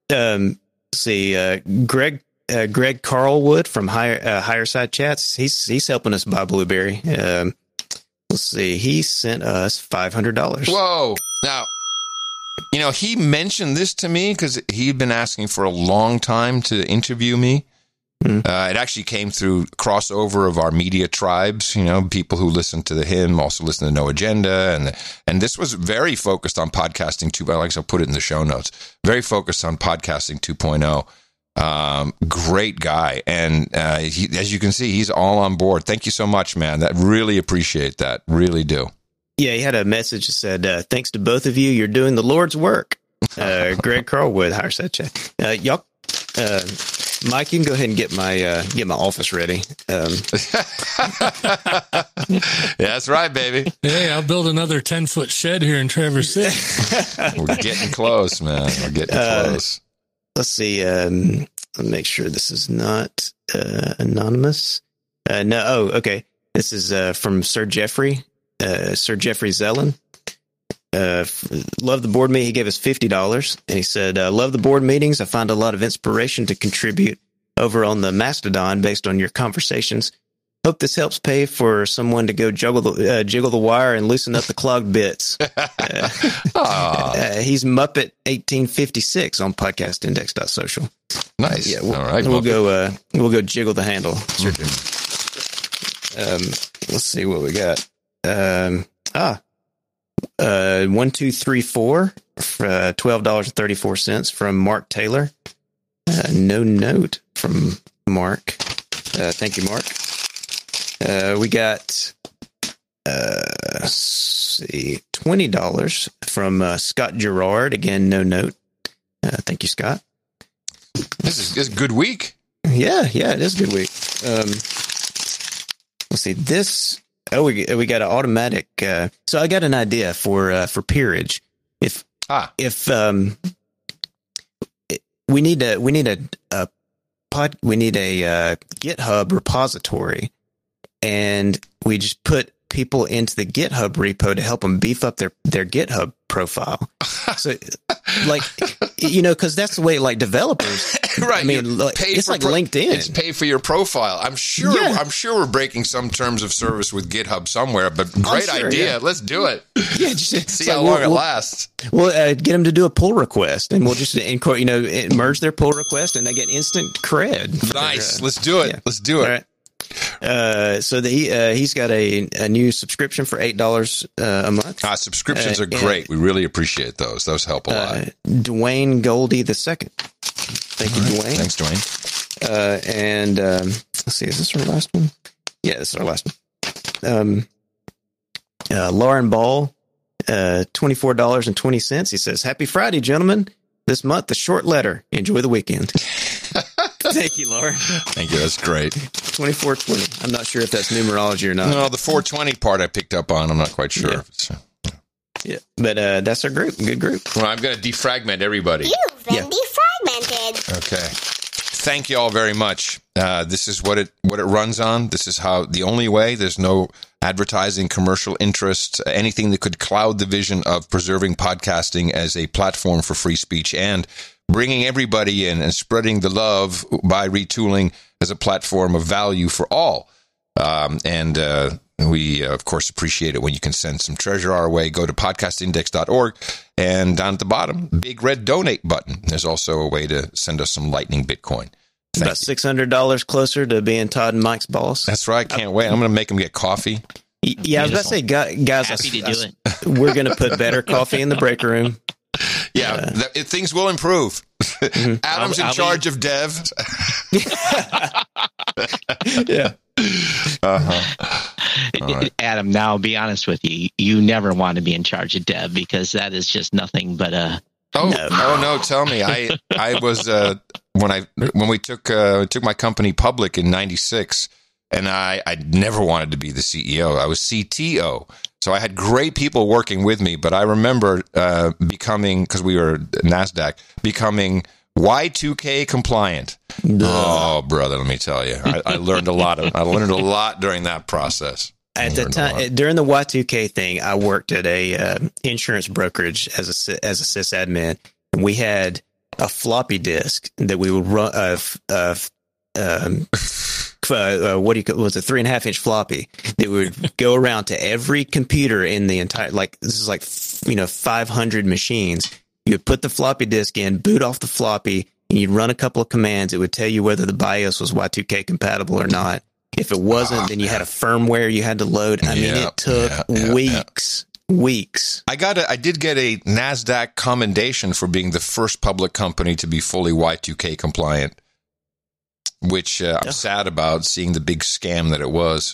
S2: Greg Carlwood from Higher Side Chats. He's helping us buy Blueberry. Let's see. He sent us $500.
S1: Whoa! Now, he mentioned this to me because he'd been asking for a long time to interview me. It actually came through crossover of our media tribes, people who listen to him also listen to No Agenda. And this was very focused on podcasting 2.0. Like I'll put it in the show notes. Very focused on podcasting 2.0. Great guy. And as you can see, he's all on board. Thank you so much, man. That really appreciate that. Really do.
S2: Yeah, he had a message that said, thanks to both of you. You're doing the Lord's work. Greg Carlwood, hire said chat. Y'all, Mike, you can go ahead and get my office ready.
S1: Yeah, that's right, baby.
S4: Hey, I'll build another 10-foot shed here in Traverse City.
S1: We're getting close, man. We're getting close.
S2: Let's see. Let me make sure this is not anonymous. No. Oh, okay. This is from Sir Jeffrey. Sir Jeffrey Zellin. Love the board meeting. He gave us $50, and he said, love the board meetings. I find a lot of inspiration to contribute over on the Mastodon based on your conversations. Hope this helps pay for someone to go jiggle the wire and loosen up the clogged bits. He's Muppet 1856 on podcastindex.social.
S1: Nice.
S2: Yeah,
S1: all right.
S2: We'll go jiggle the handle. Let's see what we got. 1234 $12.34 from Mark Taylor. No note from Mark. Thank you, Mark. We got let's see, $20 from Scott Gerard. Again, no note. Thank you, Scott.
S1: This is a good week.
S2: Yeah, it is a good week. Let's see this. Oh, we got an automatic. So I got an idea for peerage. If we need a GitHub repository, and we just put people into the GitHub repo to help them beef up their GitHub profile. So, because that's the way developers.
S1: Right.
S2: I mean, it's like LinkedIn.
S1: It's pay for your profile. I'm sure we're breaking some terms of service with GitHub somewhere, but great idea. Yeah. Let's do it. Yeah, just see how long it lasts.
S2: We'll get them to do a pull request, and we'll just merge their pull request, and they get instant cred.
S1: Nice. Let's do it. Yeah. Let's do it.
S2: All right. So he's got a new subscription for $8 a month.
S1: Subscriptions are great. We really appreciate those. Those help a lot.
S2: Dwayne Goldie II. Thank you, Dwayne.
S1: Thanks, Dwayne.
S2: And let's see, is this our last one? Yeah, this is our last one. Lauren Ball, $24.20. He says, "Happy Friday, gentlemen. This month, the short letter. Enjoy the weekend." Thank you, Lauren.
S1: Thank you. That's great.
S2: 2420. I'm not sure if that's numerology or not.
S1: No, the 420 part I picked up on. I'm not quite sure.
S2: Yeah. Yeah, but that's our group. Good group.
S1: Well, I'm going to defragment everybody.
S6: You've been defragmented.
S1: Okay. Thank you all very much. This is what it runs on. This is how the only way. There's no advertising, commercial interests, anything that could cloud the vision of preserving podcasting as a platform for free speech and bringing everybody in and spreading the love by retooling as a platform of value for all. We, of course, appreciate it when you can send some treasure our way. Go to podcastindex.org, and down at the bottom, big red donate button. There's also a way to send us some Lightning Bitcoin.
S2: About $600 closer to being Todd and Mike's boss.
S1: That's right. Can't wait. I'm going to make them get coffee.
S2: Yeah, I was about to say, guys,
S3: happy to do it.
S2: We're going to put better coffee in the break room.
S1: Yeah, things will improve. Mm-hmm. Adam's in charge of dev.
S2: Yeah.
S3: Right. Adam, now be honest with you. You never want to be in charge of dev because that is just nothing but a.
S1: No, tell me. I was when we took my company public in '96, and I never wanted to be the CEO. I was CTO. So I had great people working with me, but I remember becoming, because we were NASDAQ, becoming Y2K compliant. Oh, brother, let me tell you, I learned a lot. I learned a lot during that process.
S2: At the time, during the Y2K thing, I worked at a insurance brokerage as a sysadmin. And we had a floppy disk that we would run what do you call, was a 3.5-inch floppy that would go around to every computer in the entire, this is 500 machines. You would put the floppy disk in, boot off the floppy, and you'd run a couple of commands. It would tell you whether the BIOS was Y2K compatible or not. If it wasn't, then you had a firmware you had to load. I mean, it took weeks.
S1: I did get a NASDAQ commendation for being the first public company to be fully Y2K compliant, which I'm sad about, seeing the big scam that it was.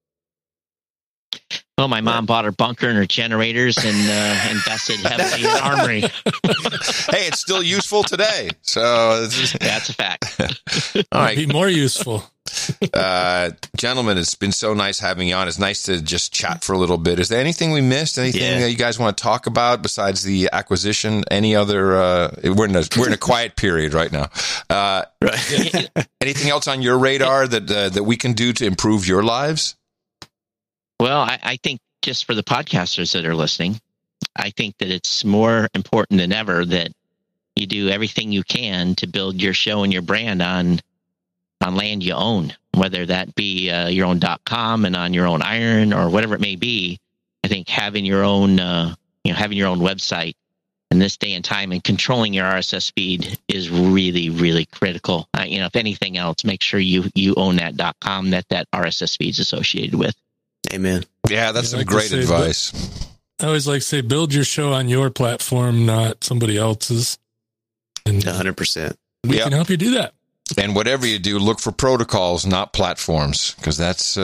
S3: Well, my mom bought her bunker and her generators and invested heavily in Armory.
S1: Hey, it's still useful today. So
S3: that's a fact.
S1: All right.
S4: Be more useful.
S1: Gentlemen, it's been so nice having you on. It's nice to just chat for a little bit. Is there anything we missed? Anything that you guys want to talk about besides the acquisition? Any other? We're in a quiet period right now. Right. Anything else on your radar that we can do to improve your lives?
S3: Well, I think just for the podcasters that are listening, I think that it's more important than ever that you do everything you can to build your show and your brand on land you own, whether that be your own .com and on your own iron or whatever it may be. I think having your own, having your own website in this day and time and controlling your RSS feed is really, really critical. If anything else, make sure you own that .com that RSS feed is associated with.
S2: Amen.
S1: Yeah, that's some great advice.
S4: I always like to say, build your show on your platform, not somebody else's. And
S2: 100%.
S4: We can help you do that.
S1: And whatever you do, look for protocols, not platforms, because that's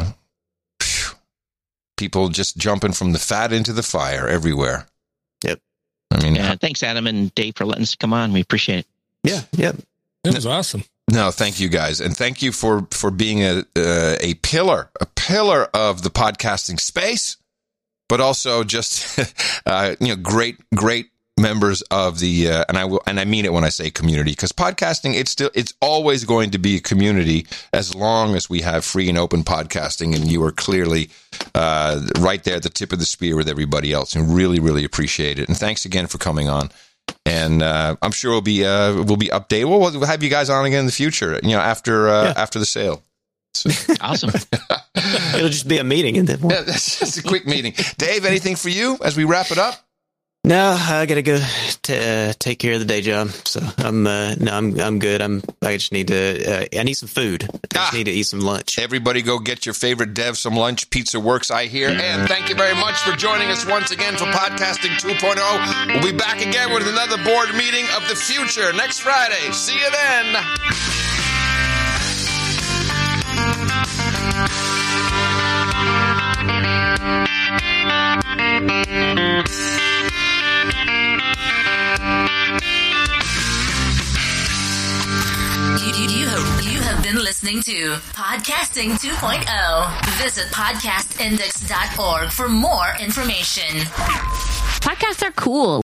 S1: people just jumping from the fat into the fire everywhere.
S2: Yep.
S1: I mean,
S3: thanks, Adam and Dave, for letting us come on. We appreciate it.
S2: Yeah. Yep.
S4: It was awesome.
S1: No, thank you guys, and thank you for being a pillar of the podcasting space, but also just great members of the and I mean it when I say community, because podcasting it's always going to be a community as long as we have free and open podcasting, and you are clearly right there at the tip of the spear with everybody else, and really, really appreciate it. And thanks again for coming on. And I'm sure we'll be updated. We'll have you guys on again in the future, after the sale. So.
S3: Awesome.
S2: It'll just be a meeting, and then
S1: that's just a quick meeting. Dave, anything for you as we wrap it up?
S2: No, I gotta go to take care of the day job. So I'm good. I just need to. I need some food. I just need to eat some lunch.
S1: Everybody, go get your favorite Dev some lunch. Pizza Works, I hear. And thank you very much for joining us once again for Podcasting 2.0. We'll be back again with another board meeting of the future next Friday. See you then.
S7: You have been listening to Podcasting 2.0. Visit podcastindex.org for more information.
S5: Podcasts are cool.